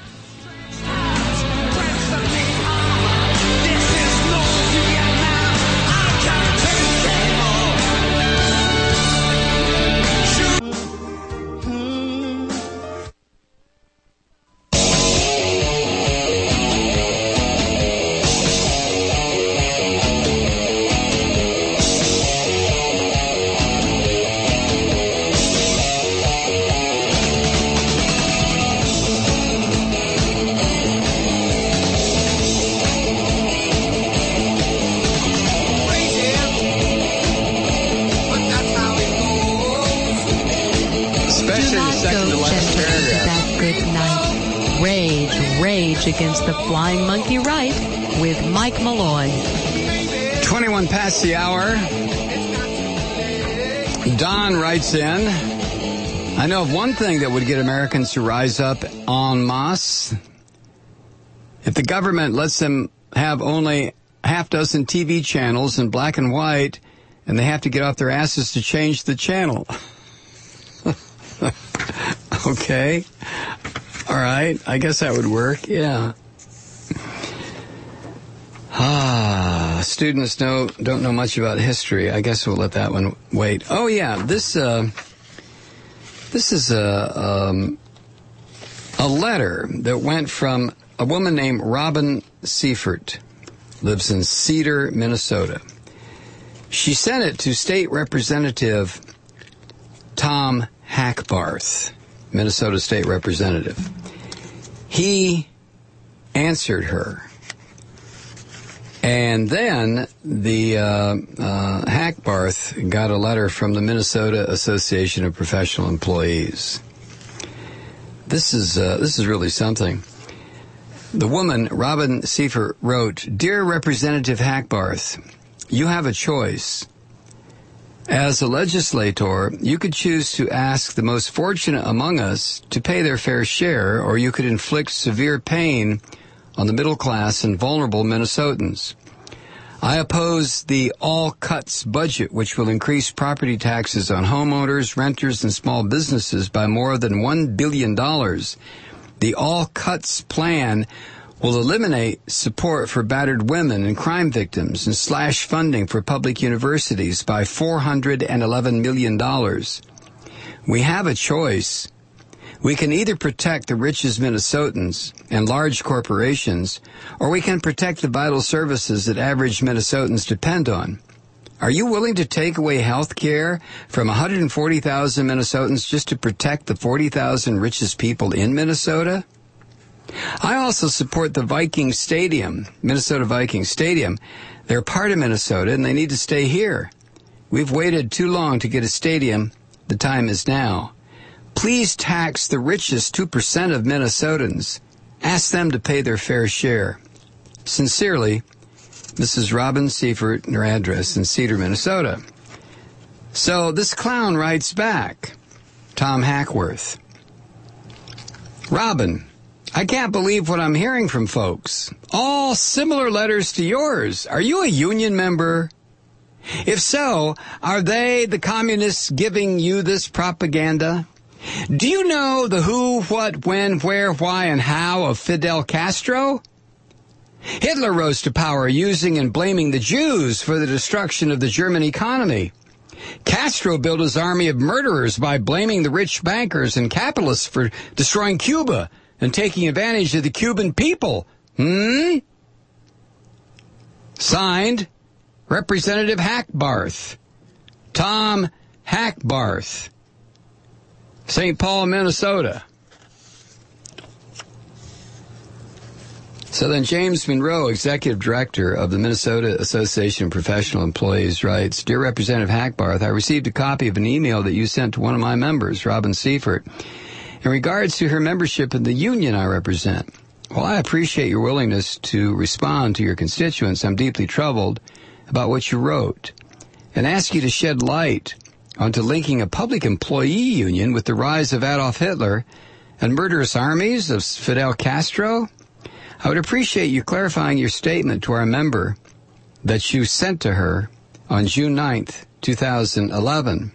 Against the Flying Monkey Right with Mike Malloy. twenty-one past the hour. Don writes in, I know of one thing that would get Americans to rise up en masse. If the government lets them have only half dozen T V channels in black and white, and they have to get off their asses to change the channel. Okay. All right, I guess that would work, yeah. Ah, students know, don't know much about history. I guess we'll let that one wait. Oh, yeah, this uh, this is a, um, a letter that went from a woman named Robin Seifert, lives in Cedar, Minnesota. She sent it to State Representative Tom Hackbarth, Minnesota State Representative. He answered her. And then the uh, uh, Hackbarth got a letter from the Minnesota Association of Professional Employees. This is uh, this is really something. The woman, Robin Seifert, wrote, Dear Representative Hackbarth, you have a choice. As a legislator, you could choose to ask the most fortunate among us to pay their fair share, or you could inflict severe pain on the middle class and vulnerable Minnesotans. I oppose the all-cuts budget, which will increase property taxes on homeowners, renters, and small businesses by more than one billion dollars. The all-cuts plan will eliminate support for battered women and crime victims and slash funding for public universities by four hundred eleven million dollars. We have a choice. We can either protect the richest Minnesotans and large corporations, or we can protect the vital services that average Minnesotans depend on. Are you willing to take away health care from one hundred forty thousand Minnesotans just to protect the forty thousand richest people in Minnesota? I also support the Viking Stadium, Minnesota Vikings Stadium. They're part of Minnesota, and they need to stay here. We've waited too long to get a stadium. The time is now. Please tax the richest two percent of Minnesotans. Ask them to pay their fair share. Sincerely, Missus Robin Seifert, and her address in Cedar, Minnesota. So this clown writes back, Tom Hackworth. Robin, I can't believe what I'm hearing from folks. All similar letters to yours. Are you a union member? If so, are they, the communists, giving you this propaganda? Do you know the who, what, when, where, why, and how of Fidel Castro? Hitler rose to power using and blaming the Jews for the destruction of the German economy. Castro built his army of murderers by blaming the rich bankers and capitalists for destroying Cuba and taking advantage of the Cuban people. Hmm? Signed, Representative Hackbarth. Tom Hackbarth. Saint Paul, Minnesota. So then James Monroe, Executive Director of the Minnesota Association of Professional Employees, writes, Dear Representative Hackbarth, I received a copy of an email that you sent to one of my members, Robin Seifert, in regards to her membership in the union I represent. While I appreciate your willingness to respond to your constituents, I'm deeply troubled about what you wrote and ask you to shed light onto linking a public employee union with the rise of Adolf Hitler and murderous armies of Fidel Castro. I would appreciate you clarifying your statement to our member that you sent to her on June ninth, two thousand eleven.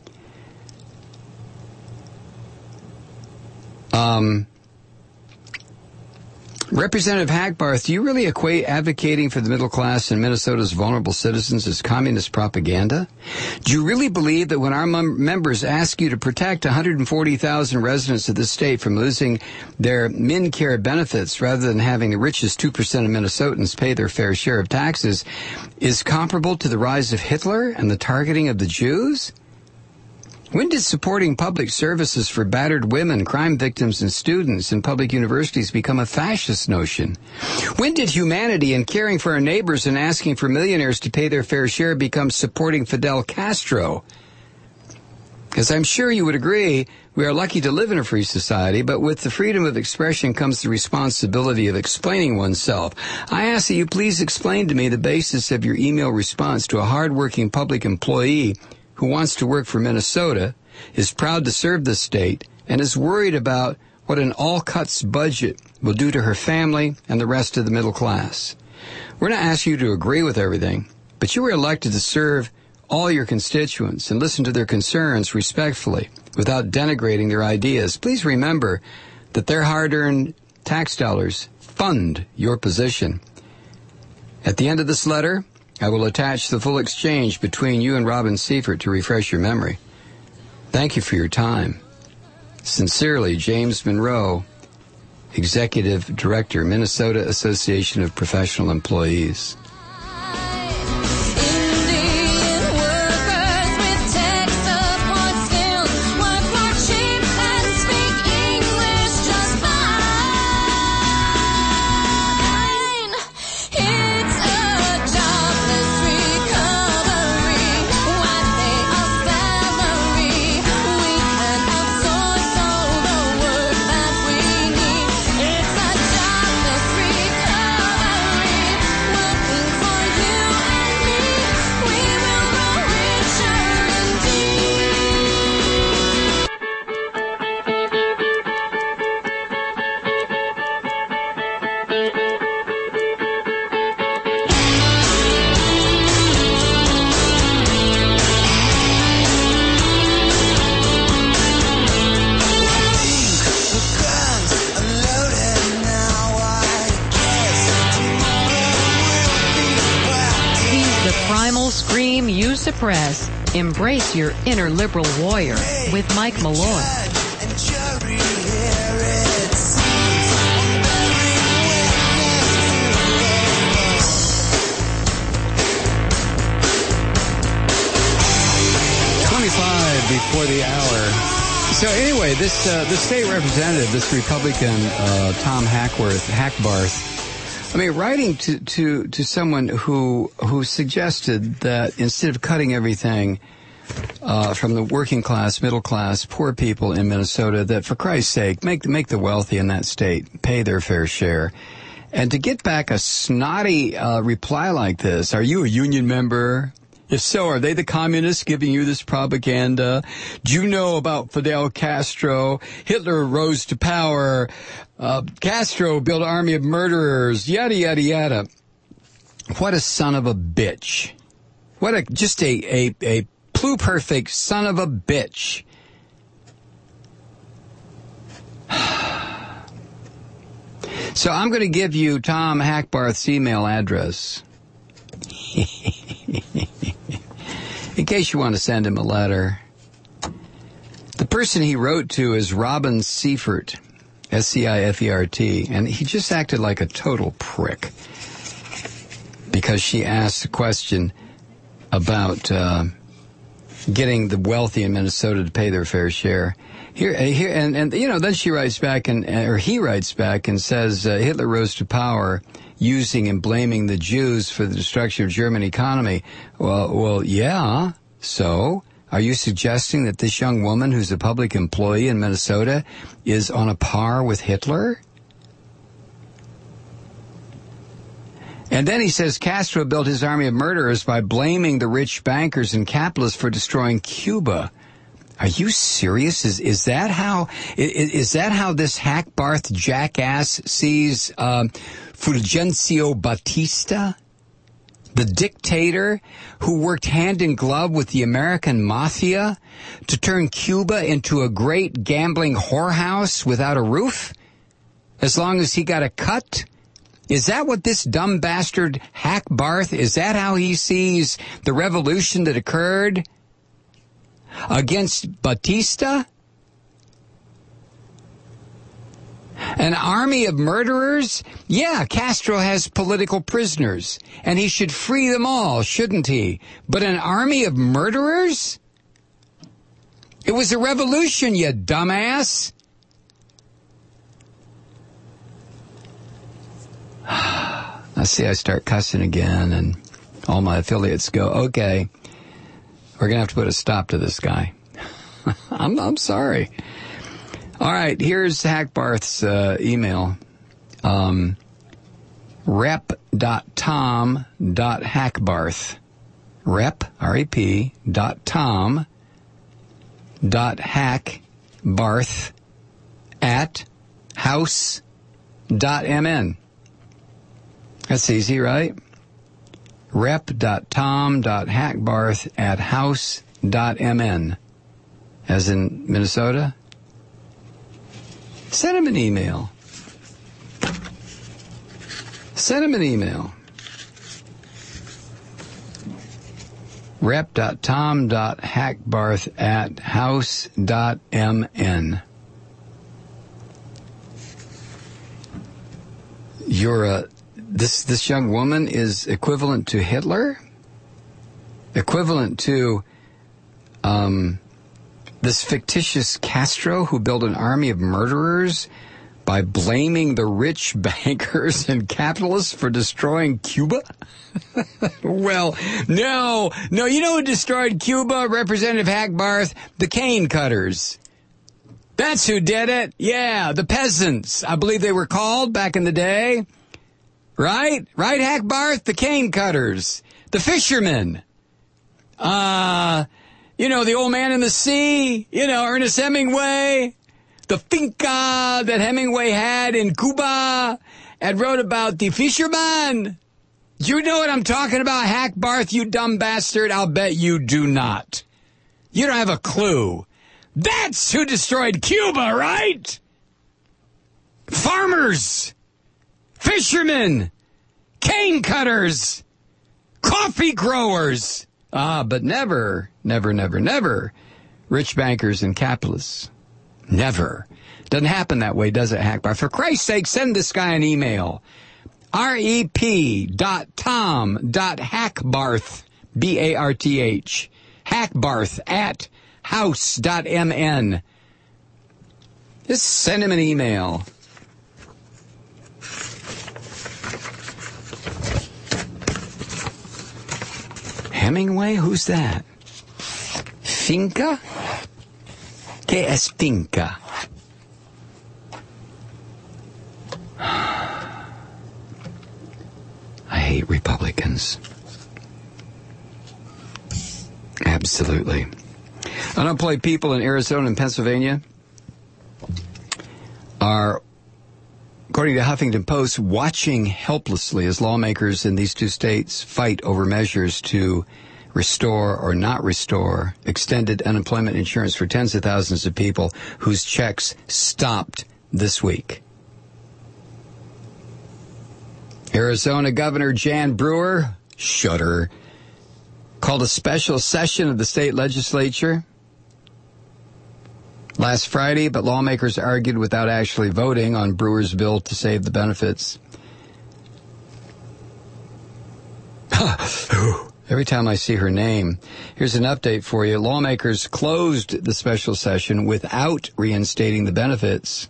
Um... Representative Hackbarth, do you really equate advocating for the middle class and Minnesota's vulnerable citizens as communist propaganda? Do you really believe that when our mem- members ask you to protect one hundred forty thousand residents of this state from losing their MinCare benefits rather than having the richest two percent of Minnesotans pay their fair share of taxes is comparable to the rise of Hitler and the targeting of the Jews? When did supporting public services for battered women, crime victims, and students in public universities become a fascist notion? When did humanity and caring for our neighbors and asking for millionaires to pay their fair share become supporting Fidel Castro? As I'm sure you would agree, we are lucky to live in a free society, but with the freedom of expression comes the responsibility of explaining oneself. I ask that you please explain to me the basis of your email response to a hardworking public employee who wants to work for Minnesota, is proud to serve the state, and is worried about what an all-cuts budget will do to her family and the rest of the middle class. We're not asking you to agree with everything, but you were elected to serve all your constituents and listen to their concerns respectfully without denigrating their ideas. Please remember that their hard-earned tax dollars fund your position. At the end of this letter, I will attach the full exchange between you and Robin Seifert to refresh your memory. Thank you for your time. Sincerely, James Monroe, Executive Director, Minnesota Association of Professional Employees. suppress. Embrace your inner liberal warrior with Mike Malone. twenty-five before the hour. So anyway, this uh, the state representative, this Republican uh, Tom Hackworth, Hackbarth, I mean, writing to, to, to someone who who suggested that instead of cutting everything uh, from the working class, middle class, poor people in Minnesota, that for Christ's sake, make make the wealthy in that state pay their fair share. And to get back a snotty uh, reply like this, are you a union member? If so, are they the communists giving you this propaganda? Do you know about Fidel Castro? Hitler rose to power. Uh, Castro built an army of murderers. Yada, yada, yada. What a son of a bitch. What a, just a, a, a pluperfect son of a bitch. So I'm going to give you Tom Hackbarth's email address. In case you want to send him a letter. The person he wrote to is Robin Seifert, S C I F E R T, and he just acted like a total prick because she asked a question about uh, getting the wealthy in Minnesota to pay their fair share. Here, here, and, and you know, then she writes back, and or he writes back and says uh, Hitler rose to power using and blaming the Jews for the destruction of German economy. Well, well, yeah. So, are you suggesting that this young woman who's a public employee in Minnesota is on a par with Hitler? And then he says Castro built his army of murderers by blaming the rich bankers and capitalists for destroying Cuba. Are you serious? Is is that how is, is that how this Hackbarth jackass sees um, Fulgencio Batista, the dictator who worked hand in glove with the American mafia to turn Cuba into a great gambling whorehouse without a roof, as long as he got a cut? Is that what this dumb bastard Hackbarth, is that how he sees the revolution that occurred against Batista? An army of murderers? Yeah, Castro has political prisoners, and he should free them all, shouldn't he? But an army of murderers? It was a revolution, you dumbass. I see I start cussing again, and all my affiliates go, okay, we're going to have to put a stop to this guy. I'm, I'm sorry. All right, here's Hackbarth's uh, email. Um, rep.tom.hackbarth. Rep, R E P, dot tom, dot hackbarth at house dot mn. That's easy, right? rep.tom.hackbarth at house dot mn. As in Minnesota? Send him an email. Send him an email. rep.tom.hackbarth at house dot mn. You're a, this, this young woman is equivalent to Hitler? Equivalent to, um, this fictitious Castro who built an army of murderers by blaming the rich bankers and capitalists for destroying Cuba? Well, no, no, you know who destroyed Cuba, Representative Hackbarth? The cane cutters. That's who did it. Yeah, the peasants, I believe they were called back in the day. Right? Right, Hackbarth? The cane cutters. The fishermen. Uh... You know, the old man in the sea, you know, Ernest Hemingway, the finca that Hemingway had in Cuba and wrote about the fisherman. Do you know what I'm talking about, Hackbarth, you dumb bastard? I'll bet you do not. You don't have a clue. That's who destroyed Cuba, right? Farmers, fishermen, cane cutters, coffee growers. Ah, but never, never, never, never rich bankers and capitalists. Never. Doesn't happen that way, does it, Hackbarth? For Christ's sake, send this guy an email. rep dot tom dot hackbarth, B A R T H, hackbarth at house dot m n. Just send him an email. Hemingway? Who's that? Finca? ¿Qué es finca? I hate Republicans. Absolutely. Unemployed people in Arizona and Pennsylvania are, according to Huffington Post, watching helplessly as lawmakers in these two states fight over measures to restore or not restore extended unemployment insurance for tens of thousands of people whose checks stopped this week. Arizona Governor Jan Brewer, shudder, called a special session of the state legislature last Friday, but lawmakers argued without actually voting on Brewer's bill to save the benefits. Every time I see her name. Here's an update for you. Lawmakers closed the special session without reinstating the benefits.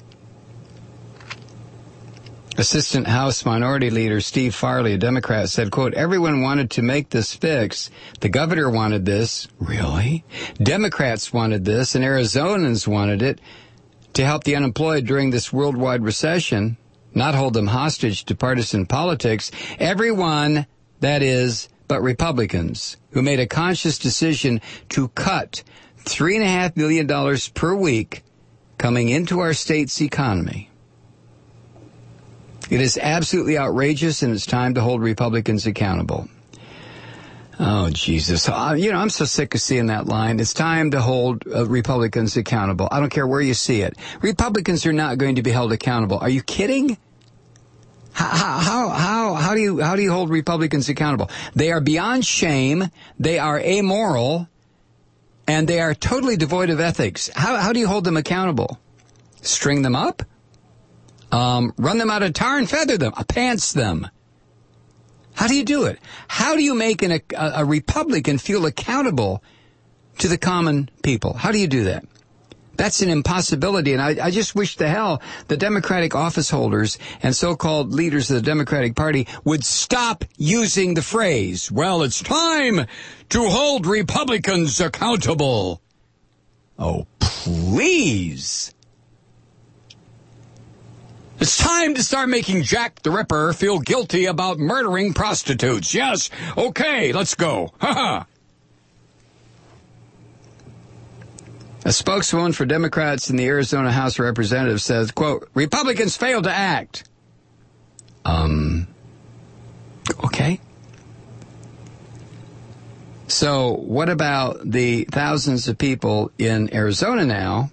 Assistant House Minority Leader Steve Farley, a Democrat, said, quote, everyone wanted to make this fix. The governor wanted this. Really? Democrats wanted this, and Arizonans wanted it to help the unemployed during this worldwide recession, not hold them hostage to partisan politics. Everyone, that is, but Republicans, who made a conscious decision to cut three point five million dollars per week coming into our state's economy. It is absolutely outrageous, and it's time to hold Republicans accountable. Oh, Jesus. Uh, you know, I'm so sick of seeing that line. It's time to hold uh, Republicans accountable. I don't care where you see it. Republicans are not going to be held accountable. Are you kidding? How, how, how, how do you, how do you hold Republicans accountable? They are beyond shame. They are amoral, and they are totally devoid of ethics. How, how do you hold them accountable? String them up? Um, run them out of tar and feather them, pants them. How do you do it? How do you make an, a, a Republican feel accountable to the common people? How do you do that? That's an impossibility, and I, I just wish to hell the Democratic office holders and so-called leaders of the Democratic Party would stop using the phrase, well, it's time to hold Republicans accountable. Oh, please. It's time to start making Jack the Ripper feel guilty about murdering prostitutes. Yes, okay, let's go. Ha ha. A spokeswoman for Democrats in the Arizona House of Representatives says, quote, Republicans failed to act. Um, okay. So what about the thousands of people in Arizona now?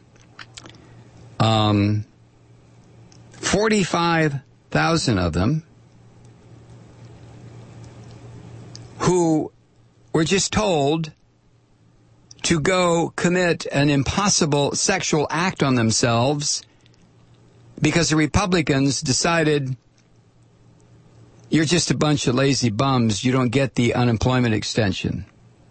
Um, forty-five thousand of them who were just told to go commit an impossible sexual act on themselves because the Republicans decided you're just a bunch of lazy bums, you don't get the unemployment extension.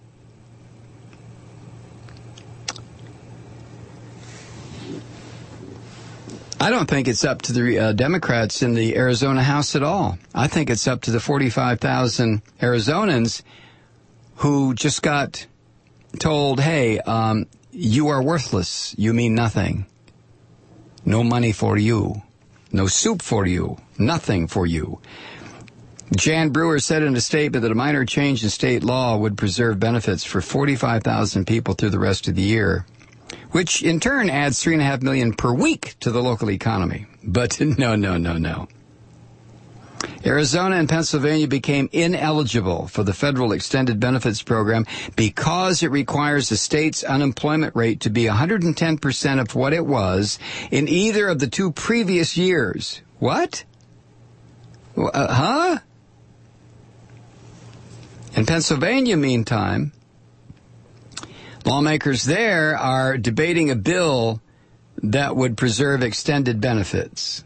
I don't think it's up to the uh, Democrats in the Arizona House at all. I think it's up to the forty-five thousand Arizonans who just got told, hey, um, you are worthless. You mean nothing. No money for you. No soup for you. Nothing for you. Jan Brewer said in a statement that a minor change in state law would preserve benefits for forty-five thousand people through the rest of the year, which in turn adds three and a half million per week to the local economy. But no, no, no, no. Arizona and Pennsylvania became ineligible for the federal extended benefits program because it requires the state's unemployment rate to be one hundred ten percent of what it was in either of the two previous years. What? Uh, huh? In Pennsylvania, meantime, lawmakers there are debating a bill that would preserve extended benefits.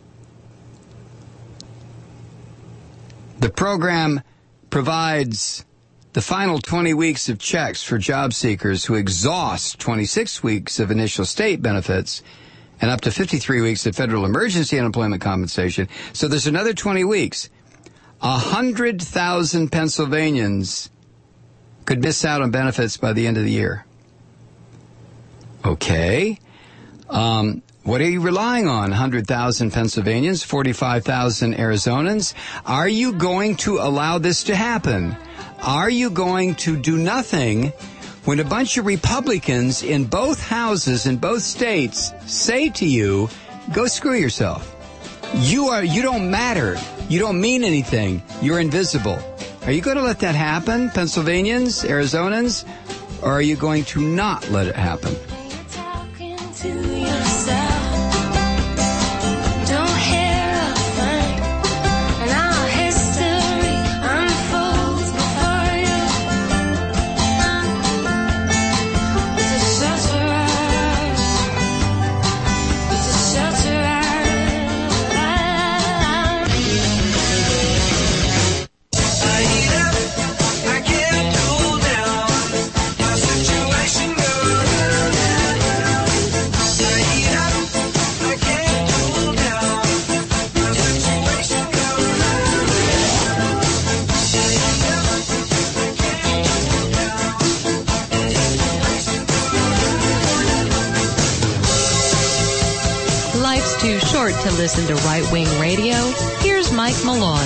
The program provides the final twenty weeks of checks for job seekers who exhaust twenty-six weeks of initial state benefits and up to fifty-three weeks of federal emergency unemployment compensation. So there's another twenty weeks. one hundred thousand Pennsylvanians could miss out on benefits by the end of the year. Okay. Um, what are you relying on? one hundred thousand Pennsylvanians, forty-five thousand Arizonans. Are you going to allow this to happen? Are you going to do nothing when a bunch of Republicans in both houses in both states say to you, go screw yourself? You are, you don't matter. You don't mean anything. You're invisible. Are you going to let that happen, Pennsylvanians, Arizonans? Or are you going to not let it happen? You're talking to yourself. Don't hear a thing. And our history unfolds before you. It's a shelter ride. It's a shelter ride. I eat up, I can't cool down. My situation goes round and round. I eat up, I can't cool down. My situation goes round and round. I eat up, I can't cool down. My situation goes round and round. Life's too short to listen to right-wing radio. Here's Mike Malloy.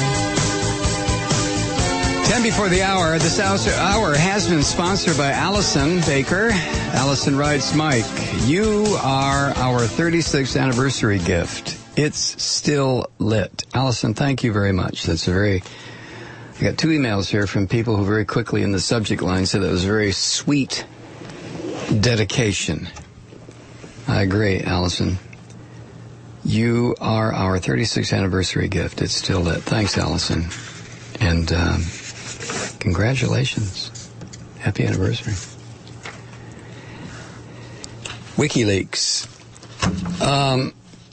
Ten before the hour. This hour has been sponsored by Allison Baker. Allison writes, Mike, you are our thirty-sixth anniversary gift. It's still lit. Allison, thank you very much. That's a very... I got two emails here from people who very quickly in the subject line said that was a very sweet dedication. I agree, Allison. You are our thirty-sixth anniversary gift. It's still lit. Thanks, Allison. And um, congratulations. Happy anniversary. WikiLeaks. Um,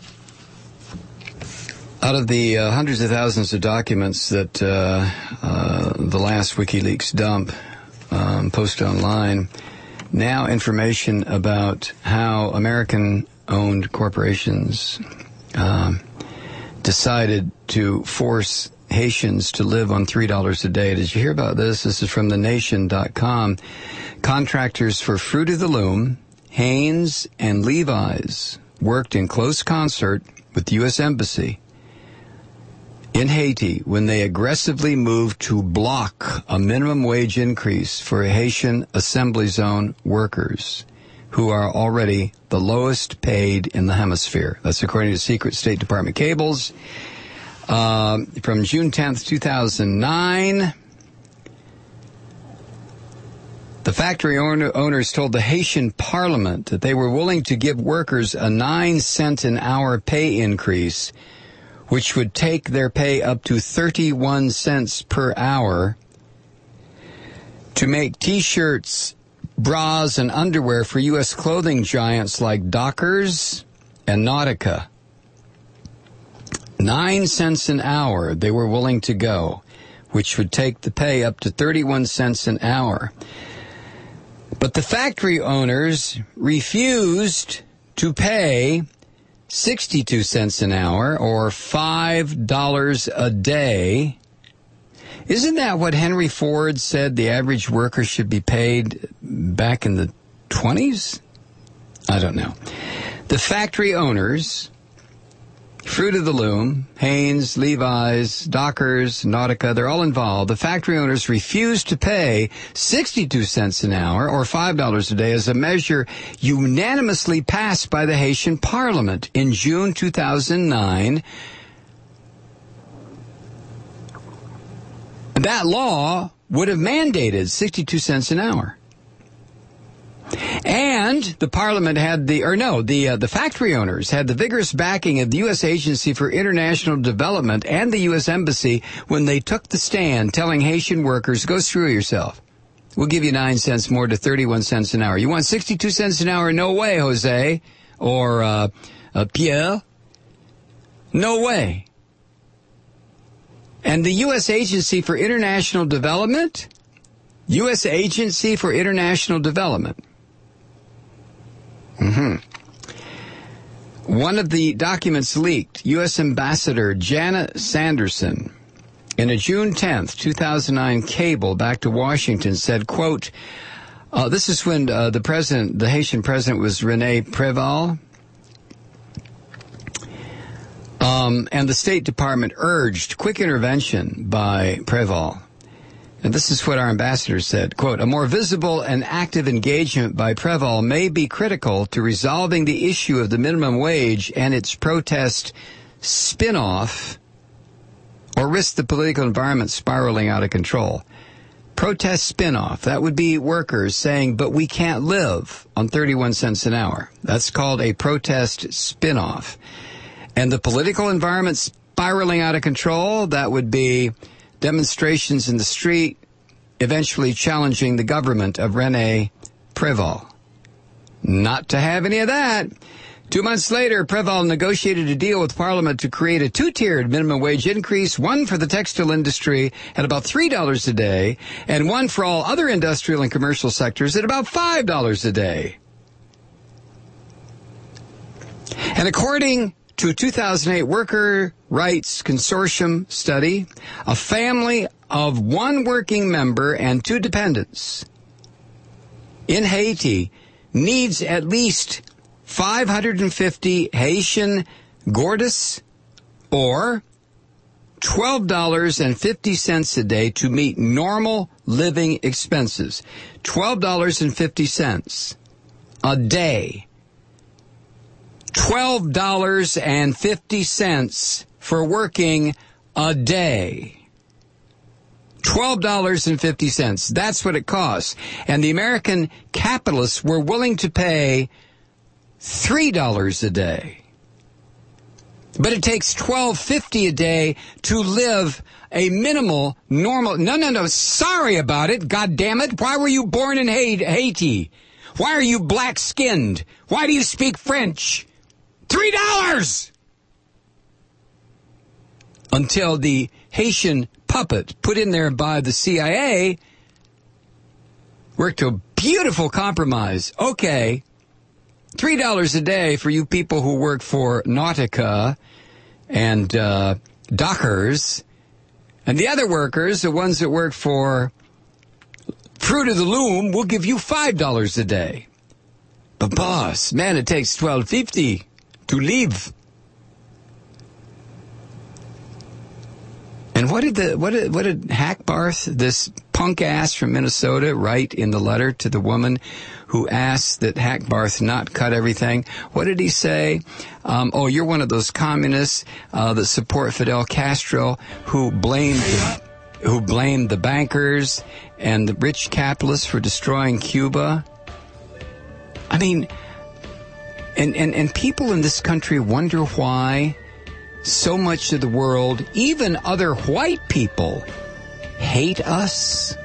out of the uh, hundreds of thousands of documents that uh, uh, the last WikiLeaks dump um, posted online, now information about how American-owned corporations um, decided to force Haitians to live on three dollars a day. Did you hear about this? This is from the nation dot com. Contractors for Fruit of the Loom, Hanes, and Levi's worked in close concert with the U S Embassy in Haiti when they aggressively moved to block a minimum wage increase for Haitian Assembly Zone workers, who are already the lowest paid in the hemisphere. That's according to secret State Department cables. Um, from June tenth, two thousand nine, the factory owner, owners told the Haitian parliament that they were willing to give workers a nine cent an hour pay increase, which would take their pay up to thirty-one cents per hour, to make T-shirts, bras, and underwear for U S clothing giants like Dockers and Nautica. Nine cents an hour they were willing to go, which would take the pay up to thirty-one cents an hour. But the factory owners refused to pay sixty-two cents an hour, or five dollars a day. Isn't that what Henry Ford said the average worker should be paid back in the twenties? I don't know. The factory owners, Fruit of the Loom, Hanes, Levi's, Dockers, Nautica, they're all involved. The factory owners refused to pay sixty-two cents an hour, or five dollars a day, as a measure unanimously passed by the Haitian parliament in June two thousand nine. That law would have mandated sixty-two cents an hour. And the parliament had the, or no, the uh, the factory owners had the vigorous backing of the U S Agency for International Development and the U S Embassy when they took the stand telling Haitian workers, go screw yourself. We'll give you nine cents more to thirty-one cents an hour. You want sixty-two cents an hour? No way, Jose. Or uh, uh, Pierre. No way. And the U S Agency for International Development, U S Agency for International Development. Mm-hmm. One of the documents leaked, U S Ambassador Janet Sanderson, in a June tenth, two thousand nine cable back to Washington said, quote, uh, this is when uh, the president, the Haitian president was René Préval, um, and the State Department urged quick intervention by Préval. And this is what our ambassador said, quote, a more visible and active engagement by Préval may be critical to resolving the issue of the minimum wage and its protest spin-off, or risk the political environment spiraling out of control. Protest spin-off, that would be workers saying, but we can't live on thirty-one cents an hour. That's called a protest spin-off. And the political environment spiraling out of control, that would be demonstrations in the street, eventually challenging the government of René Préval. Not to have any of that. Two months later, Préval negotiated a deal with Parliament to create a two-tiered minimum wage increase, one for the textile industry at about three dollars a day, and one for all other industrial and commercial sectors at about five dollars a day. And according to a two thousand eight Worker Rights Consortium study, a family of one working member and two dependents in Haiti needs at least five hundred fifty Haitian gourdes or twelve dollars and fifty cents a day to meet normal living expenses. twelve dollars and fifty cents a day. twelve dollars and fifty cents for working a day. twelve dollars and fifty cents. That's what it costs. And the American capitalists were willing to pay three dollars a day. But it takes twelve fifty a day to live a minimal, normal... No, no, no. Sorry about it. God damn it. Why were you born in Haiti? Why are you black-skinned? Why do you speak French? Three dollars! Until the Haitian puppet put in there by the C I A worked to a beautiful compromise. Okay, three dollars a day for you people who work for Nautica and uh, Dockers, and the other workers, the ones that work for Fruit of the Loom, will give you five dollars a day. But boss, man, it takes twelve fifty to live. And what did the what did what did Hackbarth, this punk ass from Minnesota, write in the letter to the woman who asked that Hackbarth not cut everything? What did he say? Um, oh, you're one of those communists uh, that support Fidel Castro, who blamed the, who blamed the bankers and the rich capitalists for destroying Cuba. I mean, and and and people in this country wonder why so much of the world, even other white people, hate us.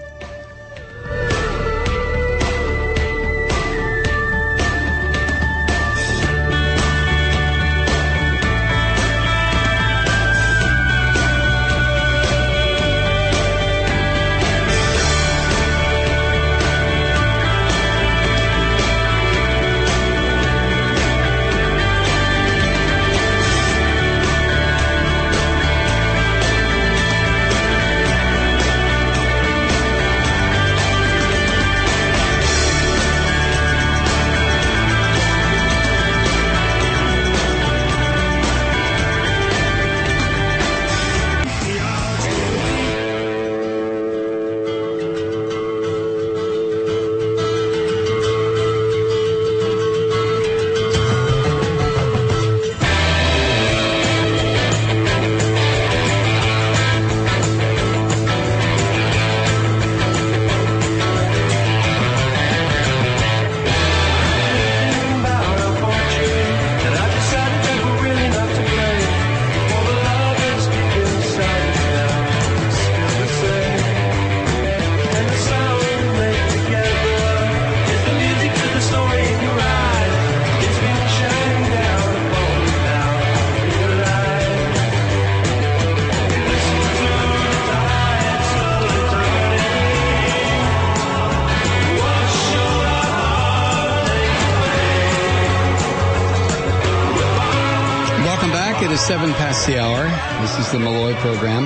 back. It is seven past the hour. This is the Malloy program.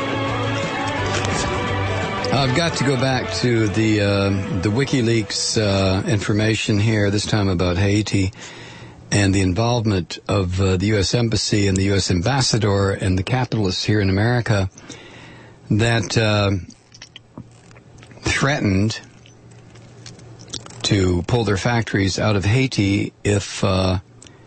I've got to go back to the uh, the WikiLeaks uh, information here, this time about Haiti and the involvement of uh, the U S Embassy and the U S Ambassador and the capitalists here in America that uh, threatened to pull their factories out of Haiti if uh,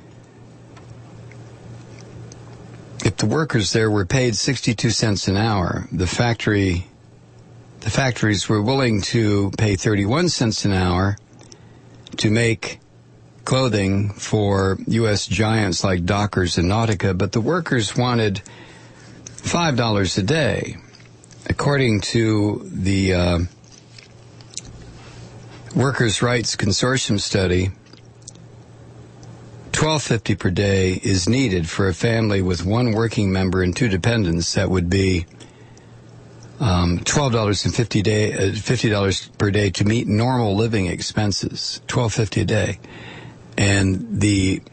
if the workers there were paid sixty-two cents an hour. The factory, the factories were willing to pay thirty-one cents an hour to make clothing for U S giants like Dockers and Nautica, but the workers wanted five dollars a day. According to the uh, Workers' Rights Consortium study, twelve fifty per day is needed for a family with one working member and two dependents. That would be um, twelve dollars and fifty day, uh, fifty dollars per day to meet normal living expenses. twelve fifty a day. And the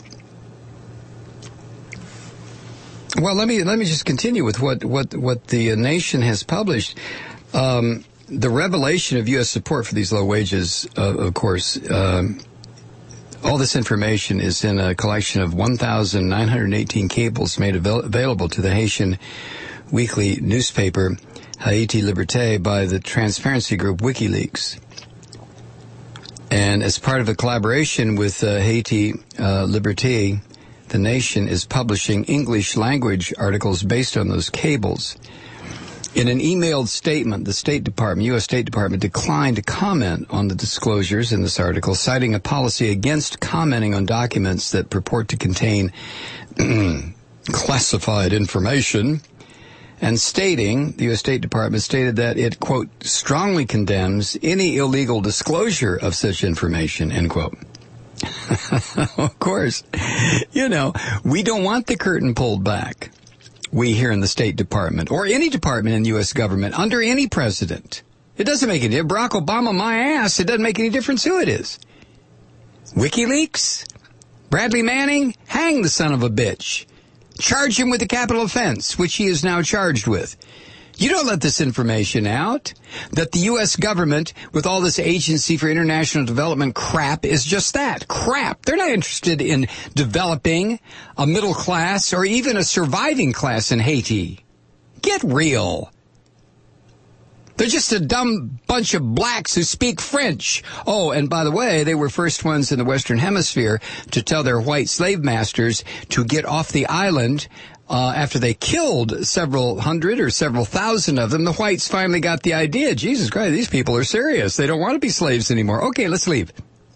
well, let me let me just continue with what what what the nation has published. Um, the revelation of U S support for these low wages, uh, of course. Um, all this information is in a collection of one thousand nine hundred eighteen cables made avail- available to the Haitian weekly newspaper Haiti Liberté by the transparency group WikiLeaks. And as part of a collaboration with uh, Haiti uh, Liberté, the nation is publishing English language articles based on those cables. In an emailed statement, the State Department, U S State Department, declined to comment on the disclosures in this article, citing a policy against commenting on documents that purport to contain classified information, and stating, the U S State Department stated that it, quote, strongly condemns any illegal disclosure of such information, end quote. Of course, you know, we don't want the curtain pulled back. We here in the State Department, or any department in the U S government, under any president. It doesn't make any difference. Barack Obama, my ass, it doesn't make any difference who it is. WikiLeaks? Bradley Manning? Hang the son of a bitch. Charge him with a capital offense, which he is now charged with. You don't let this information out, that the U S government, with all this Agency for International Development crap, is just that, crap. They're not interested in developing a middle class or even a surviving class in Haiti. Get real. They're just a dumb bunch of blacks who speak French. Oh, and by the way, they were first ones in the Western Hemisphere to tell their white slave masters to get off the island. Uh, after they killed several hundred or several thousand of them, the whites finally got the idea, Jesus Christ, these people are serious. They don't want to be slaves anymore. Okay, let's leave.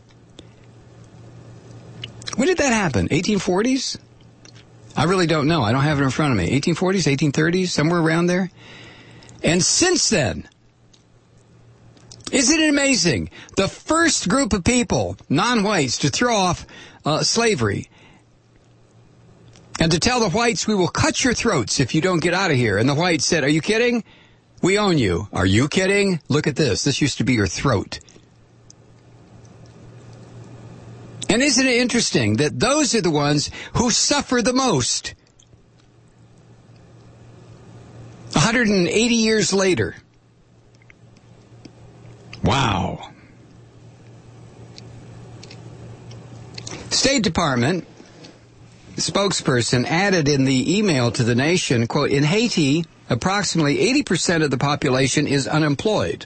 When did that happen? eighteen forties? I really don't know. I don't have it in front of me. eighteen forties, eighteen thirties, somewhere around there? And since then, isn't it amazing? The first group of people, non-whites, to throw off uh, slavery and to tell the whites, we will cut your throats if you don't get out of here. And the whites said, are you kidding? We own you. Are you kidding? Look at this. This used to be your throat. And isn't it interesting that those are the ones who suffer the most? one hundred eighty years later. Wow. State Department spokesperson added in the email to the nation, quote, in Haiti, approximately eighty percent of the population is unemployed.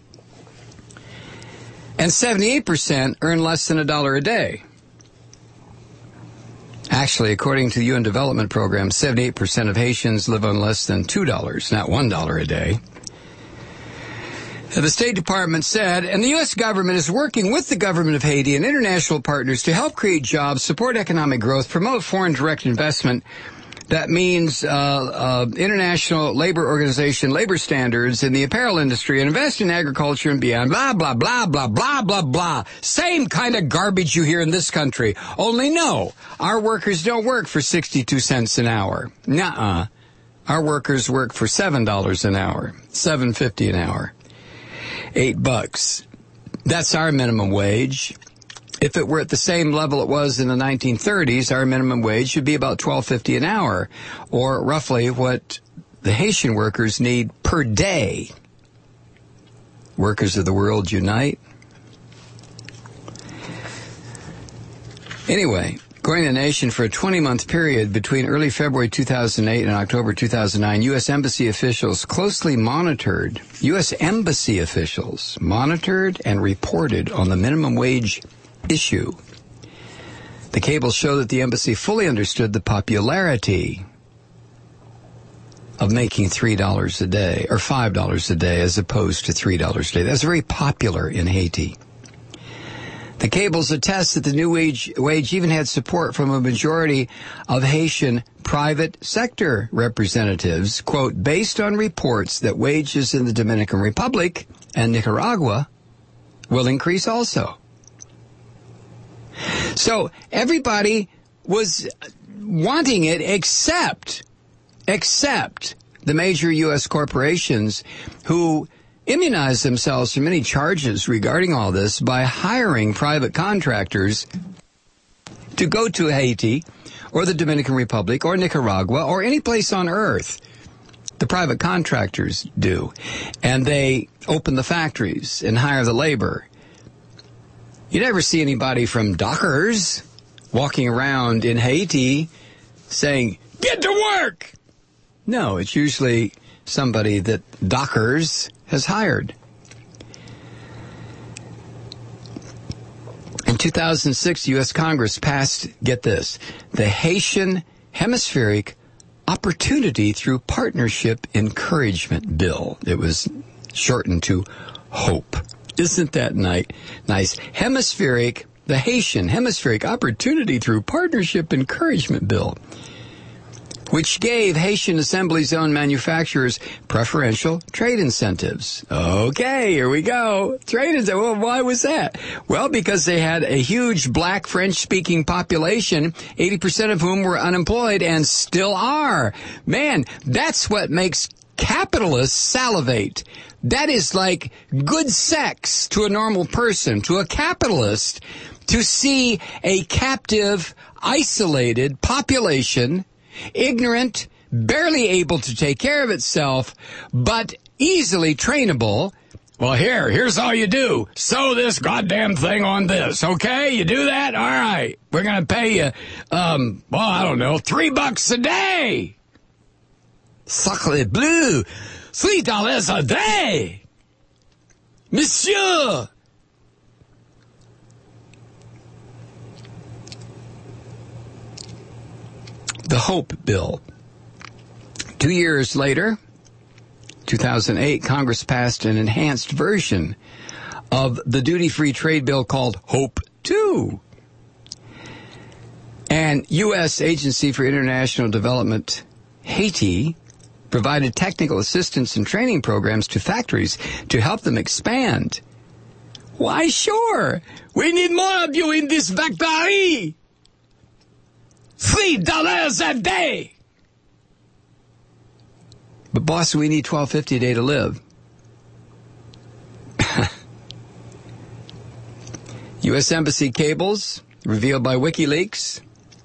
And seventy-eight percent earn less than a dollar a day. Actually, according to the U N Development Program, seventy-eight percent of Haitians live on less than two dollars, not one dollar a day. The State Department said, and the U S government is working with the government of Haiti and international partners to help create jobs, support economic growth, promote foreign direct investment. That means uh, uh, international labor organization, labor standards in the apparel industry, and invest in agriculture and beyond, blah, blah, blah, blah, blah, blah, blah. Same kind of garbage you hear in this country. Only no, our workers don't work for sixty-two cents an hour. Nuh-uh. Our workers work for seven dollars an hour, seven fifty an hour. Eight bucks. That's our minimum wage. If it were at the same level it was in the nineteen thirties, our minimum wage should be about twelve fifty an hour, or roughly what the Haitian workers need per day. Workers of the world unite. Anyway, according to the Nation, for a twenty-month period between early February two thousand eight and October two thousand nine, U S Embassy officials closely monitored, U S Embassy officials monitored and reported on the minimum wage issue. The cables show that the embassy fully understood the popularity of making three dollars a day, or five dollars a day, as opposed to three dollars a day. That's very popular in Haiti. The cables attest that the new wage, wage even had support from a majority of Haitian private sector representatives, quote, based on reports that wages in the Dominican Republic and Nicaragua will increase also. So everybody was wanting it except, except the major U S corporations who immunize themselves from any charges regarding all this by hiring private contractors to go to Haiti or the Dominican Republic or Nicaragua or any place on earth. The private contractors do. And they open the factories and hire the labor. You never see anybody from Dockers walking around in Haiti saying, "Get to work!" No, it's usually somebody that Dockers has hired. In two thousand six, U S Congress passed, get this, the Haitian Hemispheric Opportunity Through Partnership Encouragement Bill. It was shortened to HOPE. Isn't that nice? Nice. Hemispheric, the Haitian Hemispheric Opportunity Through Partnership Encouragement Bill, which gave Haitian assembly zone manufacturers preferential trade incentives. Okay, here we go. Trade incentives. Well, why was that? Well, because they had a huge black French-speaking population, eighty percent of whom were unemployed and still are. Man, that's what makes capitalists salivate. That is like good sex to a normal person, to a capitalist, to see a captive, isolated population, ignorant, barely able to take care of itself, but easily trainable. Well, here, here's all you do. Sew this goddamn thing on this, okay? You do that? All right. We're going to pay you, um, well, I don't know, three bucks a day. Sacre bleu. Three dollars a day. Monsieur. The HOPE bill. Two years later, two thousand eight, Congress passed an enhanced version of the duty-free trade bill called HOPE two. And U S Agency for International Development, Haiti, provided technical assistance and training programs to factories to help them expand. Why, sure. We need more of you in this factory. Three dollars a day. But boss, we need twelve fifty a day to live. U S Embassy cables, revealed by WikiLeaks,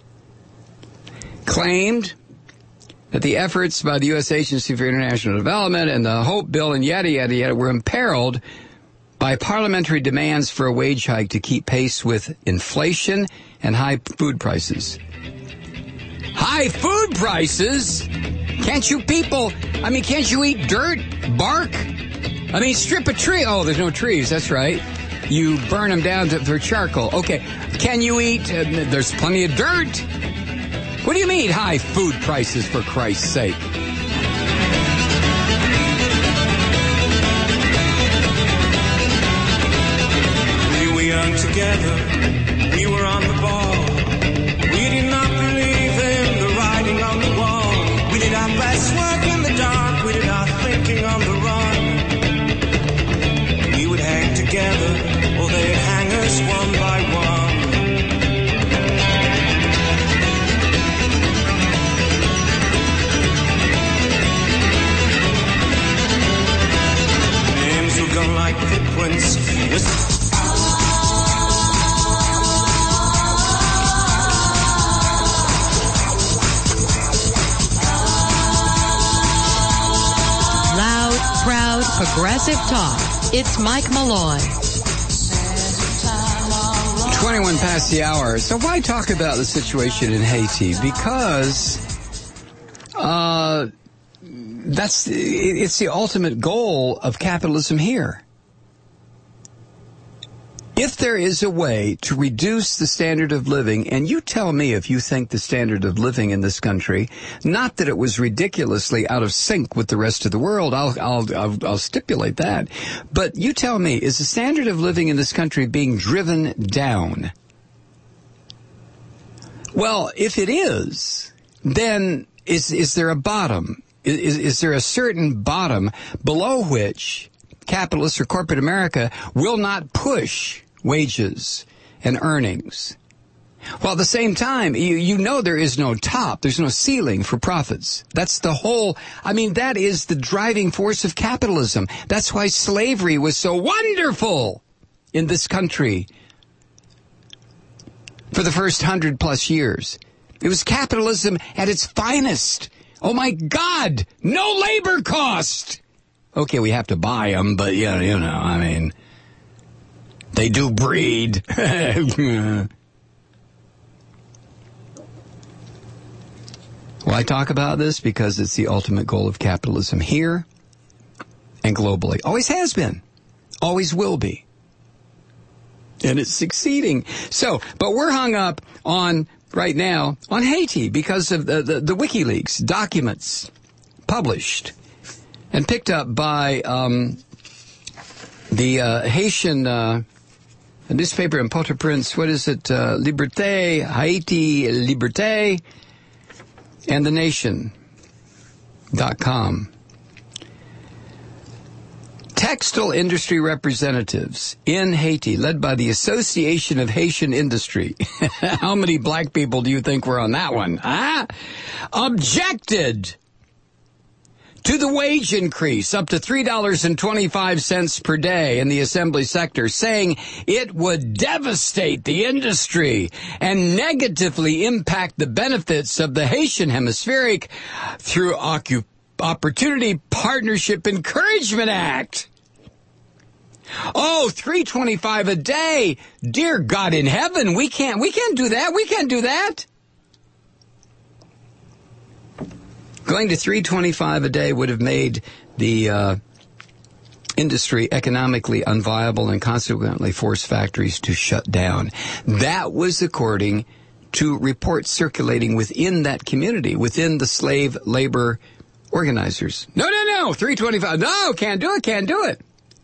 claimed that the efforts by the U S Agency for International Development and the HOPE bill and yada, yada, yada were imperiled by parliamentary demands for a wage hike to keep pace with inflation and high food prices. High food prices? Can't you people, I mean, can't you eat dirt, bark? I mean, strip a tree. Oh, there's no trees, that's right. You burn them down to, for charcoal. Okay, can you eat, uh, there's plenty of dirt. What do you mean high food prices, for Christ's sake? We were young together, we were on the ball. We did not believe in the writing on the wall. We did our best work in the dark, we did our thinking on the run. We would hang together, or they'd hang us one by one. Names were gone like footprints. progressive talk. It's Mike Malloy. twenty-one past the hour. So why talk about the situation in Haiti? Because uh, that's it's the ultimate goal of capitalism here. If there is a way to reduce the standard of living, and you tell me if you think the standard of living in this country, not that it was ridiculously out of sync with the rest of the world, I'll, I'll, I'll, I'll stipulate that. But you tell me, is the standard of living in this country being driven down? Well, if it is, then is, is there a bottom? Is, is there a certain bottom below which capitalists or corporate America will not push wages and earnings? While at the same time, you, you know there is no top. There's no ceiling for profits. That's the whole, I mean, that is the driving force of capitalism. That's why slavery was so wonderful in this country for the first hundred plus years. It was capitalism at its finest. Oh my God, no labor cost. Okay, we have to buy them, but yeah, you know, I mean, they do breed. Well, I talk about this because it's the ultimate goal of capitalism here and globally. Always has been. Always will be. And it's succeeding. So, but we're hung up on, right now, on Haiti because of the, the, the WikiLeaks documents published and picked up by um, the uh, Haitian uh, newspaper in Port-au-Prince. What is it? Uh, Liberté, Haiti Liberté, and The Nation dot com. Textile industry representatives in Haiti, led by the Association of Haitian Industry. How many black people do you think were on that one? Huh? Objected to the wage increase up to three dollars and twenty-five cents per day in the assembly sector, saying it would devastate the industry and negatively impact the benefits of the Haitian Hemispheric through Occup- Opportunity Partnership Encouragement Act. Oh, three twenty-five a day. Dear God in heaven, we can't, we can't do that. We can't do that. Going to three twenty-five a day would have made the uh, industry economically unviable and consequently forced factories to shut down. That was according to reports circulating within that community, within the slave labor organizers. No, no, no, three twenty-five. No, can't do it, can't do it.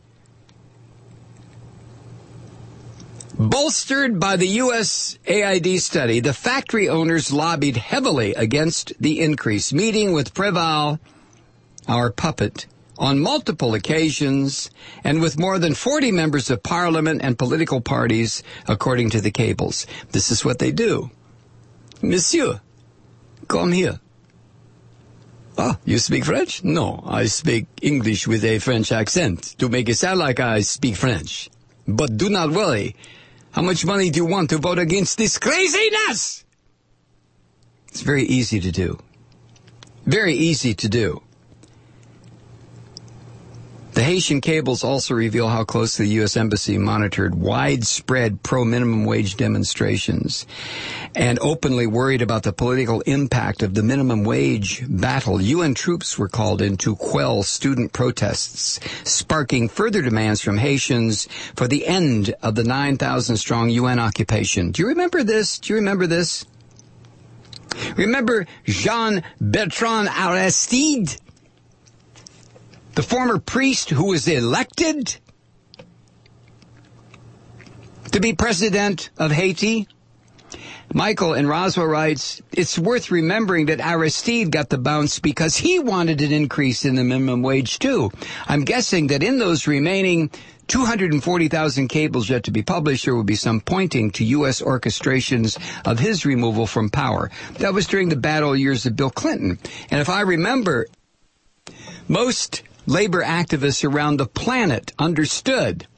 Bolstered by the U S A I D study, the factory owners lobbied heavily against the increase, meeting with Preval, our puppet, on multiple occasions, and with more than forty members of parliament and political parties, according to the cables. This is what they do. Monsieur, come here. Ah, you speak French? No, I speak English with a French accent to make it sound like I speak French. But do not worry. How much money do you want to vote against this craziness? It's very easy to do. Very easy to do. The Haitian cables also reveal how closely the U S Embassy monitored widespread pro-minimum wage demonstrations and openly worried about the political impact of the minimum wage battle. U N troops were called in to quell student protests, sparking further demands from Haitians for the end of the nine thousand strong U N occupation. Do you remember this? Do you remember this? Remember Jean-Bertrand Aristide? The former priest who was elected to be president of Haiti? Michael in Roswell writes, it's worth remembering that Aristide got the bounce because he wanted an increase in the minimum wage too. I'm guessing that in those remaining two hundred forty thousand cables yet to be published, there will be some pointing to U S orchestrations of his removal from power. That was during the bad old years of Bill Clinton. And if I remember, most labor activists around the planet understood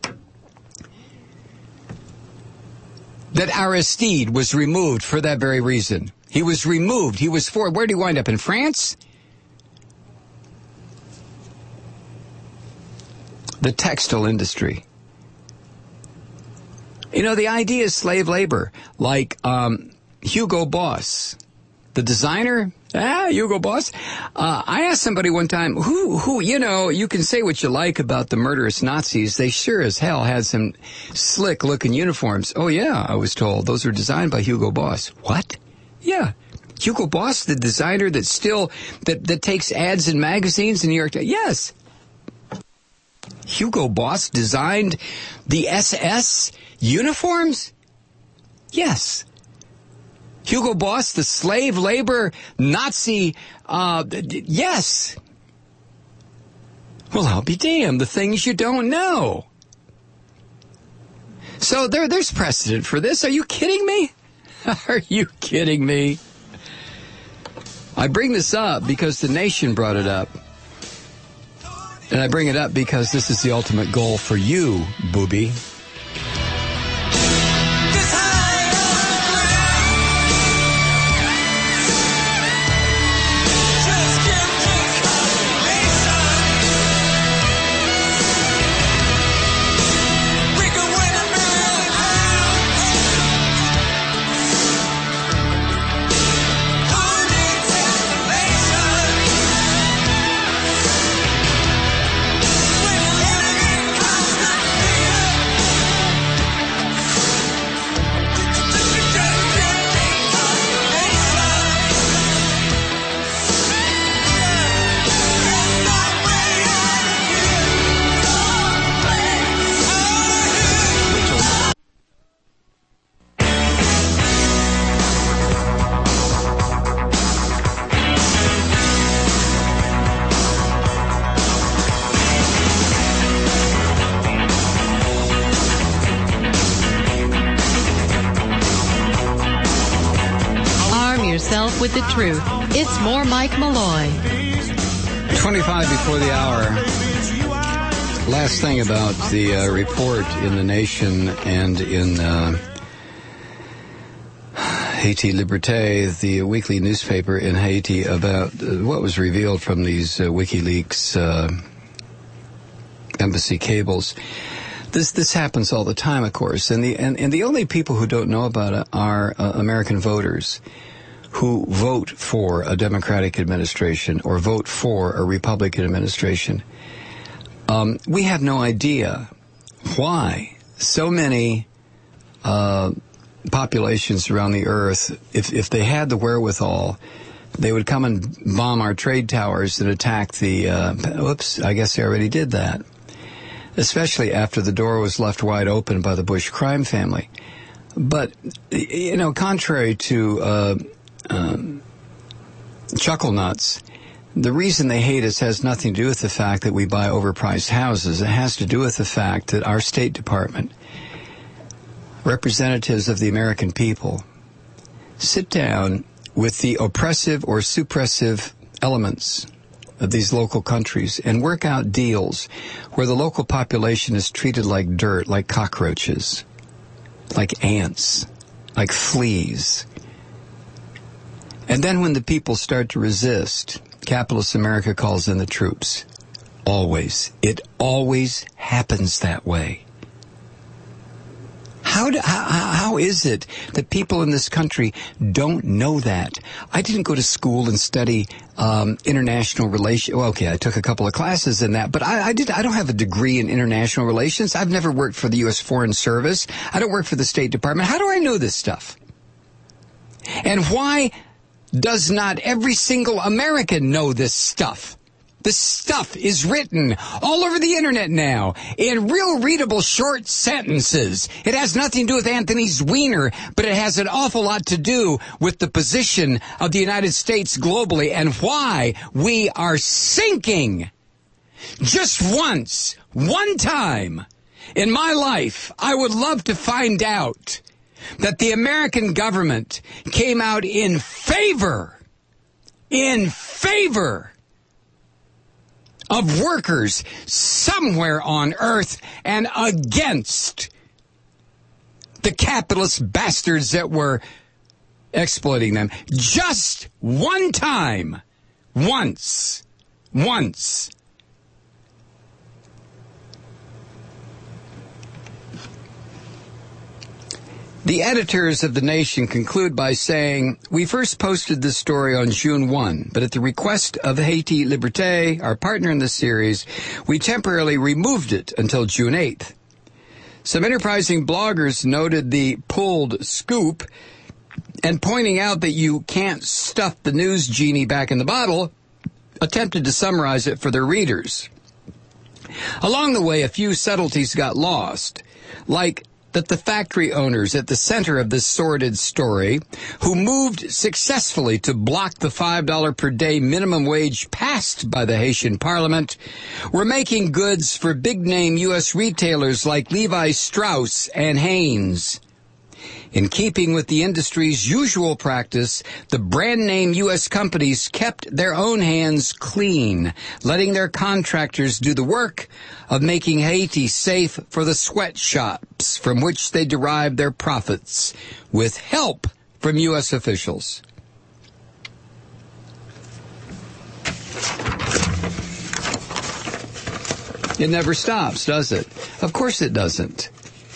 that Aristide was removed for that very reason. He was removed. He was for, where did he wind up, in France? the textile industry. You know, the idea is slave labor, like um, Hugo Boss, the designer. Ah, Hugo Boss. Uh, I asked somebody one time, who, who, you know, you can say what you like about the murderous Nazis. They sure as hell had some slick-looking uniforms. Oh, yeah, I was told. Those were designed by Hugo Boss. What? Yeah. Hugo Boss, the designer that still, that, that takes ads in magazines in New York Times. Yes. Hugo Boss designed the S S uniforms? Yes. Hugo Boss, the slave labor Nazi, uh, yes. Well, I'll be damned, the things you don't know. So there, there's precedent for this. Are you kidding me? Are you kidding me? I bring this up because the nation brought it up. And I bring it up because this is the ultimate goal for you, booby. With the truth. It's more Mike Malloy. twenty-five before the hour. Last thing about the uh, report in The Nation and in uh, Haiti Liberté, the weekly newspaper in Haiti, about uh, what was revealed from these uh, WikiLeaks uh, embassy cables. This this happens all the time, of course, and the and, and the only people who don't know about it are uh, American voters who vote for a Democratic administration or vote for a Republican administration. Um, we have no idea why so many uh, populations around the earth, if, if they had the wherewithal, they would come and bomb our trade towers and attack the, uh, oops, I guess they already did that, especially after the door was left wide open by the Bush crime family. But, you know, contrary to uh, Um, chuckle nuts, the reason they hate us has nothing to do with the fact that we buy overpriced houses. It has to do with the fact that our State Department, representatives of the American people, sit down with the oppressive or suppressive elements of these local countries and work out deals where the local population is treated like dirt, like cockroaches, like ants, like fleas. And then when the people start to resist, capitalist America calls in the troops. Always. It always happens that way. How, do, how, how is it that people in this country don't know that? I didn't go to school and study um, international relations. Well, okay, I took a couple of classes in that, but I, I did. I don't have a degree in international relations. I've never worked for the U S Foreign Service. I don't work for the State Department. How do I know this stuff? And why does not every single American know this stuff? This stuff is written all over the internet now in real readable short sentences. It has nothing to do with Anthony Weiner, but it has an awful lot to do with the position of the United States globally and why we are sinking. Just once, one time in my life, I would love to find out that the American government came out in favor, in favor of workers somewhere on earth and against the capitalist bastards that were exploiting them. Just one time. Once. Once. The editors of The Nation conclude by saying, we first posted this story on June first, but at the request of Haiti Liberté, our partner in this series, we temporarily removed it until June eighth. Some enterprising bloggers noted the pulled scoop, and pointing out that you can't stuff the news genie back in the bottle, attempted to summarize it for their readers. Along the way, a few subtleties got lost, like that the factory owners at the center of this sordid story, who moved successfully to block the five dollars per day minimum wage passed by the Haitian parliament, were making goods for big-name U S retailers like Levi Strauss and Hanes. In keeping with the industry's usual practice, the brand-name U S companies kept their own hands clean, letting their contractors do the work of making Haiti safe for the sweatshops from which they derived their profits, with help from U S officials. It never stops, does it? Of course it doesn't.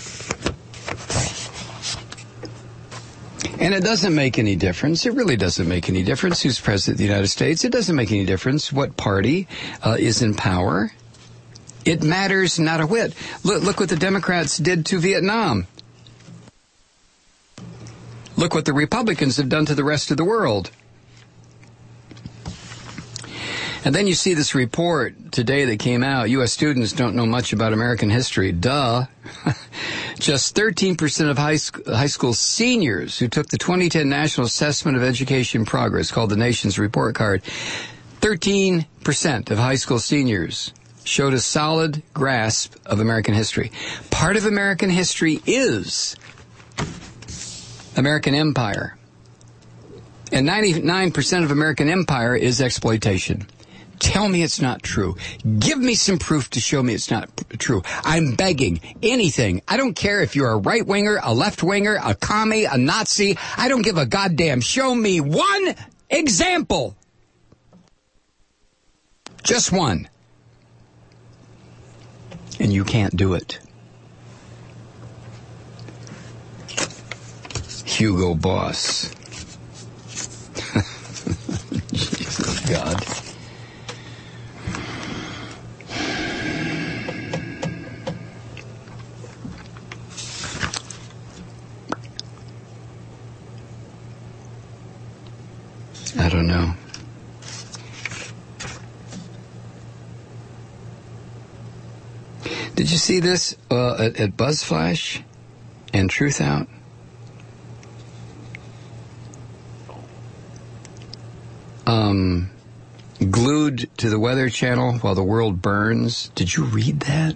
And it doesn't make any difference. It really doesn't make any difference who's president of the United States. It doesn't make any difference what party uh, is in power. It matters not a whit. Look, look what the Democrats did to Vietnam. Look what the Republicans have done to the rest of the world. And then you see this report today that came out. U S students don't know much about American history. Duh. Just thirteen percent of high, sc- high school seniors who took the twenty ten National Assessment of Education Progress, called the Nation's Report Card, thirteen percent of high school seniors showed a solid grasp of American history. Part of American history is American empire. And ninety-nine percent of American empire is exploitation. Tell me it's not true. Give me some proof to show me it's not p- true. I'm begging. Anything. I don't care if you're a right-winger, a left-winger, a commie, a Nazi. I don't give a goddamn. Show me one example. Just one. And you can't do it. Hugo Boss. Jesus, God. I don't know. Did you see this uh, at, at BuzzFlash and Truth Out? Um, glued to the Weather Channel while the world burns. Did you read that?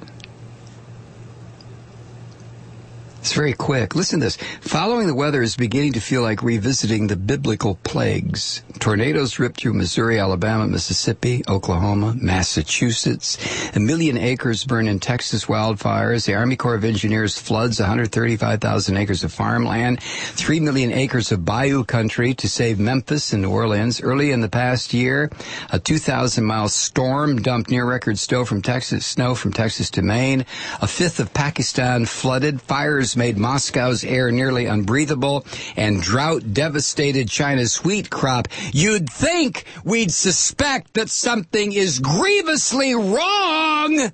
It's very quick. Listen to this. Following the weather is beginning to feel like revisiting the biblical plagues. Tornadoes ripped through Missouri, Alabama, Mississippi, Oklahoma, Massachusetts. A million acres burned in Texas wildfires. The Army Corps of Engineers floods one hundred thirty-five thousand acres of farmland. Three million acres of bayou country to save Memphis and New Orleans. Early in the past year, a two thousand mile storm dumped near record snow from Texas, snow from Texas to Maine. A fifth of Pakistan flooded. Fires made Moscow's air nearly unbreathable, and drought devastated China's wheat crop. You'd think we'd suspect that something is grievously wrong.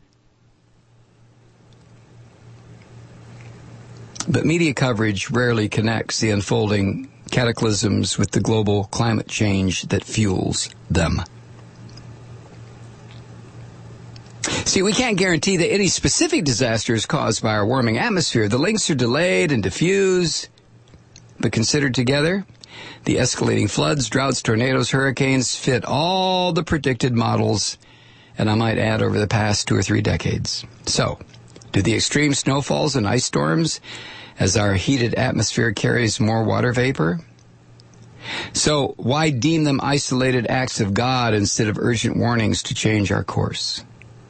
But media coverage rarely connects the unfolding cataclysms with the global climate change that fuels them. See, we can't guarantee that any specific disaster is caused by our warming atmosphere. The links are delayed and diffuse, but considered together, the escalating floods, droughts, tornadoes, hurricanes fit all the predicted models, and I might add over the past two or three decades. So, do the extreme snowfalls and ice storms, as our heated atmosphere carries more water vapor? So, why deem them isolated acts of God instead of urgent warnings to change our course?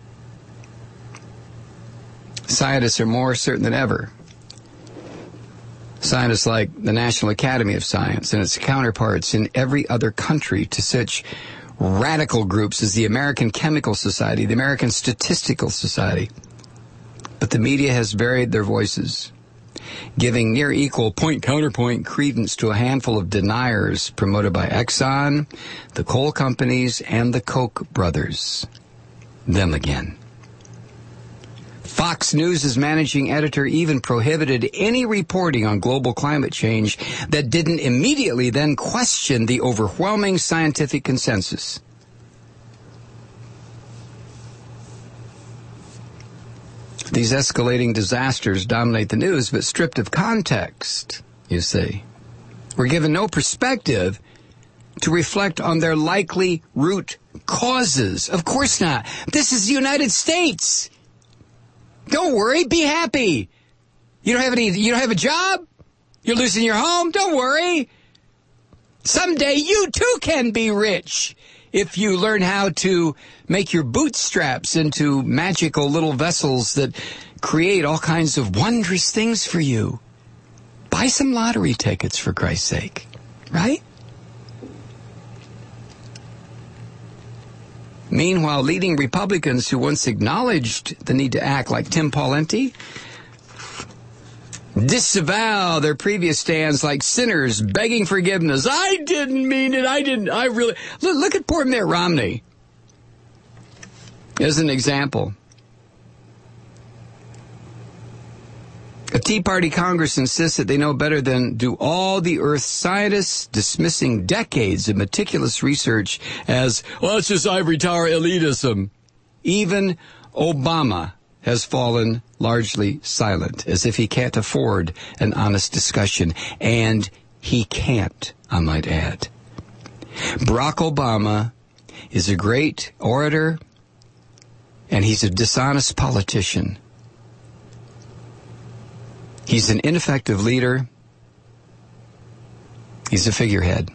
Scientists are more certain than ever. Scientists like the National Academy of Science and its counterparts in every other country, to such radical groups as the American Chemical Society, the American Statistical Society. But the media has buried their voices. giving near equal point-counterpoint credence to a handful of deniers promoted by Exxon, the coal companies, and the Koch brothers. Them again. Fox News' managing editor even prohibited any reporting on global climate change that didn't immediately then question the overwhelming scientific consensus. These escalating disasters dominate the news, but stripped of context, you see. We're given no perspective to reflect on their likely root causes. Of course not. This is the United States. Don't worry, be happy. You don't have any, you don't have a job? You're losing your home? Don't worry. Someday you too can be rich if you learn how to make your bootstraps into magical little vessels that create all kinds of wondrous things for you. Buy some lottery tickets, for Christ's sake, right? Meanwhile, leading Republicans who once acknowledged the need to act like Tim Pawlenty disavow their previous stands like sinners begging forgiveness. I didn't mean it. I didn't. I really. Look, look at poor Mitt Romney as an example. A Tea Party Congress insists that they know better than do all the Earth scientists, dismissing decades of meticulous research as, well, it's just ivory tower elitism. Even Obama has fallen largely silent, as if he can't afford an honest discussion. And he can't, I might add. Barack Obama is a great orator, and he's a dishonest politician. He's an ineffective leader. He's a figurehead.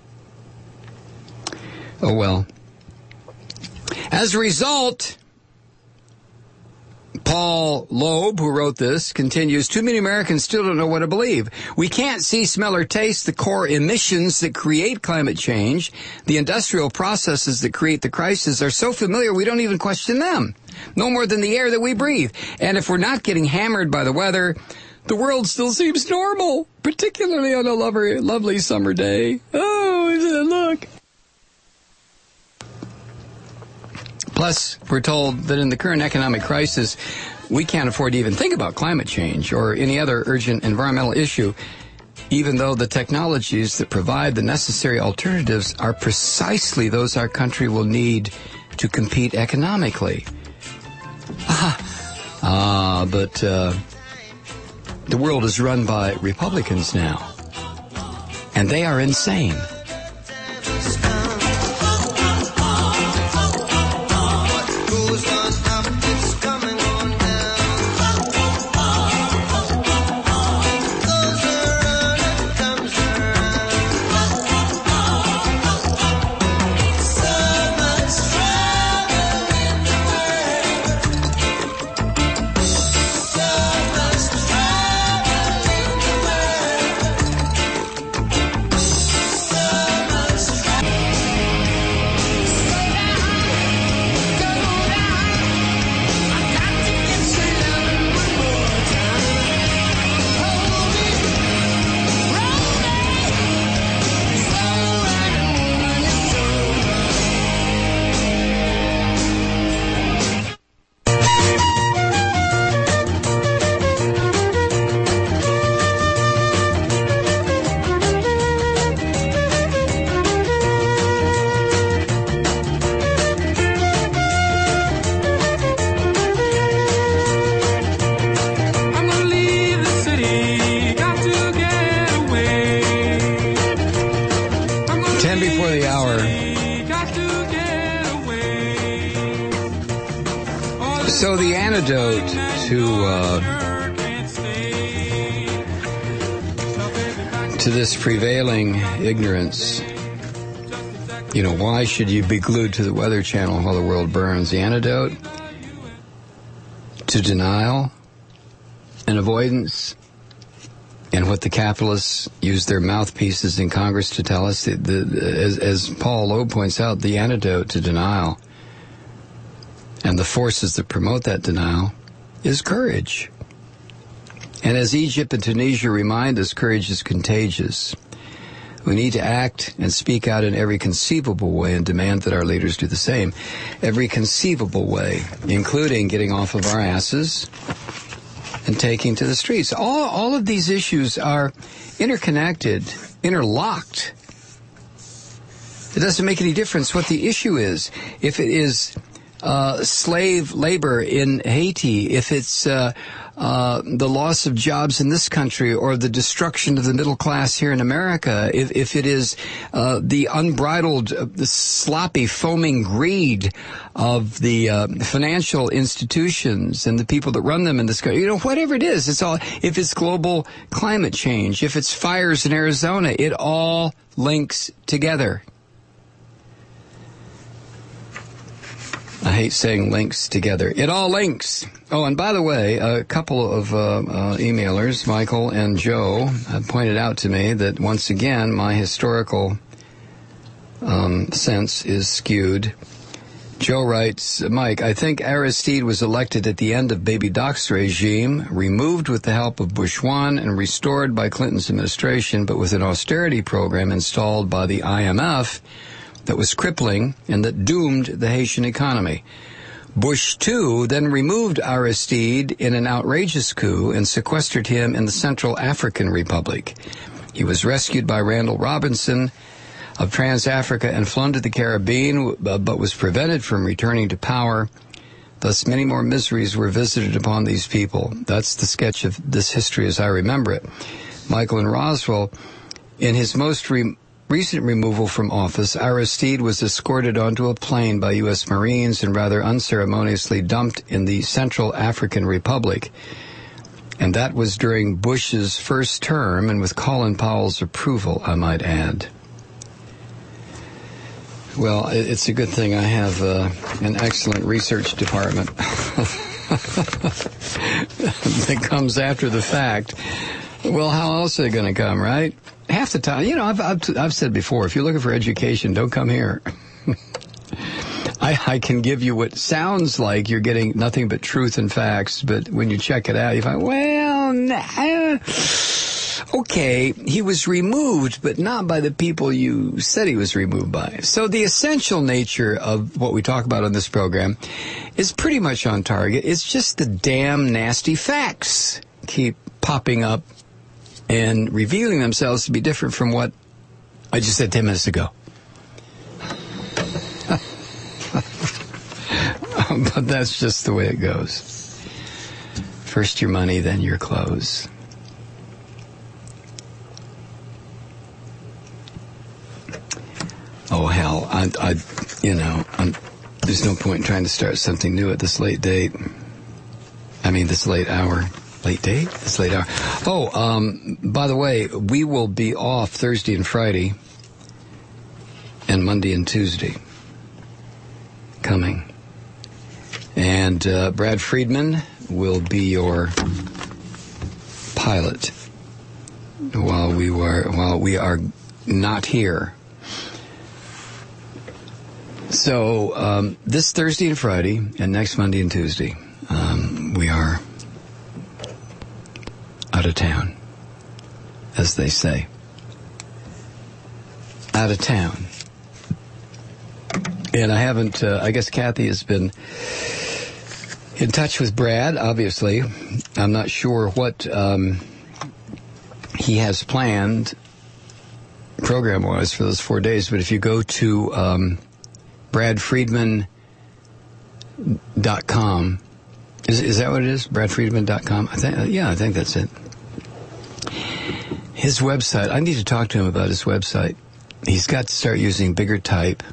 Oh, well. As a result, Paul Loeb, who wrote this, continues, too many Americans still don't know what to believe. We can't see, smell, or taste the core emissions that create climate change. The industrial processes that create the crisis are so familiar we don't even question them. No more than the air that we breathe. And if we're not getting hammered by the weather, the world still seems normal, particularly on a lovely, lovely summer day. Oh, isn't it? Look. Plus, we're told that in the current economic crisis, we can't afford to even think about climate change or any other urgent environmental issue, even though the technologies that provide the necessary alternatives are precisely those our country will need to compete economically. Ah, ah but uh, the world is run by Republicans now, and they are insane. So the antidote to uh, to this prevailing ignorance, you know, why should you be glued to the Weather Channel while the world burns? The antidote to denial and avoidance, and what the capitalists use their mouthpieces in Congress to tell us, the, the, as, as Paul Loeb points out, the antidote to denial and the forces that promote that denial is courage. And as Egypt and Tunisia remind us, courage is contagious. We need to act and speak out in every conceivable way and demand that our leaders do the same. Every conceivable way, including getting off of our asses and taking to the streets. All, all of these issues are interconnected, interlocked. It doesn't make any difference what the issue is. If it is uh, slave labor in Haiti, if it's uh, uh, the loss of jobs in this country, or the destruction of the middle class here in America, if, if it is uh, the unbridled, uh, the sloppy, foaming greed of the uh, financial institutions and the people that run them in this country, you know, whatever it is, it's all. If it's global climate change, if it's fires in Arizona, it all links together. I hate saying links together. It all links. Oh, and by the way, a couple of uh, uh, emailers, Michael and Joe, have pointed out to me that once again my historical um, sense is skewed. Joe writes, Mike, I think Aristide was elected at the end of Baby Doc's regime, removed with the help of Bush one, and restored by Clinton's administration, but with an austerity program installed by the I M F that was crippling and that doomed the Haitian economy. Bush two then removed Aristide in an outrageous coup and sequestered him in the Central African Republic. He was rescued by Randall Robinson of Trans-Africa and flown to the Caribbean, but was prevented from returning to power. Thus, many more miseries were visited upon these people. That's the sketch of this history as I remember it. Michael and Roswell, in his most re- recent removal from office, Aristide was escorted onto a plane by U S Marines and rather unceremoniously dumped in the Central African Republic. And that was during Bush's first term, and with Colin Powell's approval, I might add. Well, it's a good thing I have uh, an excellent research department that comes after the fact. Well, how else are they going to come, right? Half the time, you know, I've, I've, I've said before, if you're looking for education, don't come here. I, I can give you what sounds like you're getting nothing but truth and facts, but when you check it out, you find, well, nah, okay, he was removed, but not by the people you said he was removed by. So the essential nature of what we talk about on this program is pretty much on target. It's just the damn nasty facts keep popping up and revealing themselves to be different from what I just said ten minutes ago. But that's just the way it goes. First your money, then your clothes. Oh, hell, I, I you know, I'm, there's no point in trying to start something new at this late date. I mean, this late hour. Late date? This late hour. Oh, um, by the way, we will be off Thursday and Friday and Monday and Tuesday coming. And uh, Brad Friedman will be your pilot while we were while we are not here. So um, this Thursday and Friday, and next Monday and Tuesday, um, we are out of town, as they say. Out of town. And I haven't, uh, I guess Kathy has been in touch with Brad, obviously. I'm not sure what um, he has planned program-wise for those four days, but if you go to um, brad friedman dot com, is, is that what it is? brad friedman dot com? I think, yeah, I think that's it. His website, I need to talk to him about his website. He's got to start using bigger type.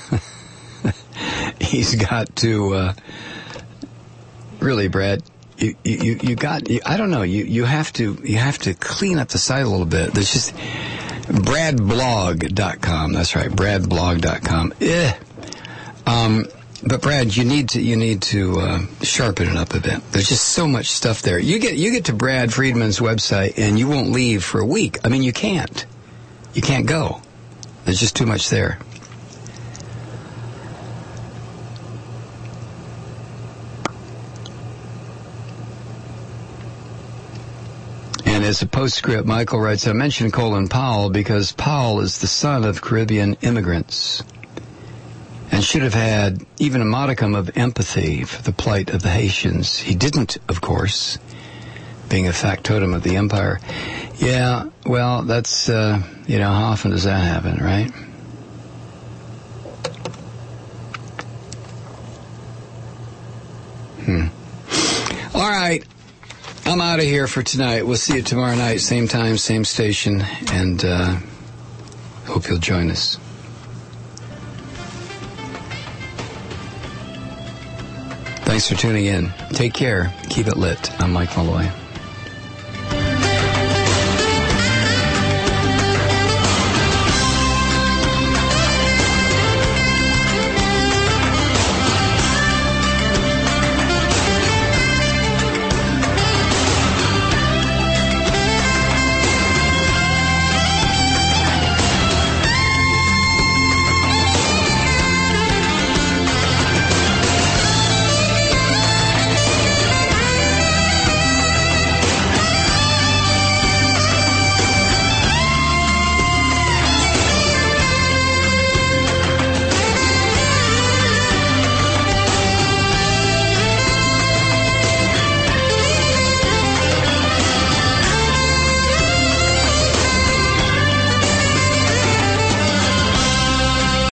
He's got to, uh, really, Brad, you, you, you got, you, I don't know, you, you have to, you have to clean up the site a little bit. There's just, brad blog dot com, that's right, brad blog dot com. Eh. Um, but Brad, you need to, you need to, uh, sharpen it up a bit. There's just so much stuff there. You get, you get to Brad Friedman's website and you won't leave for a week. I mean, you can't. You can't go. There's just too much there. as a postscript, Michael writes, I mentioned Colin Powell because Powell is the son of Caribbean immigrants and should have had even a modicum of empathy for the plight of the Haitians. He didn't, of course, being a factotum of the empire. Yeah, well, that's, uh, you know, how often does that happen, right? Hmm. All right. I'm out of here for tonight. We'll see you tomorrow night, same time, same station, and uh, hope you'll join us. Thanks for tuning in. Take care. Keep it lit. I'm Mike Malloy.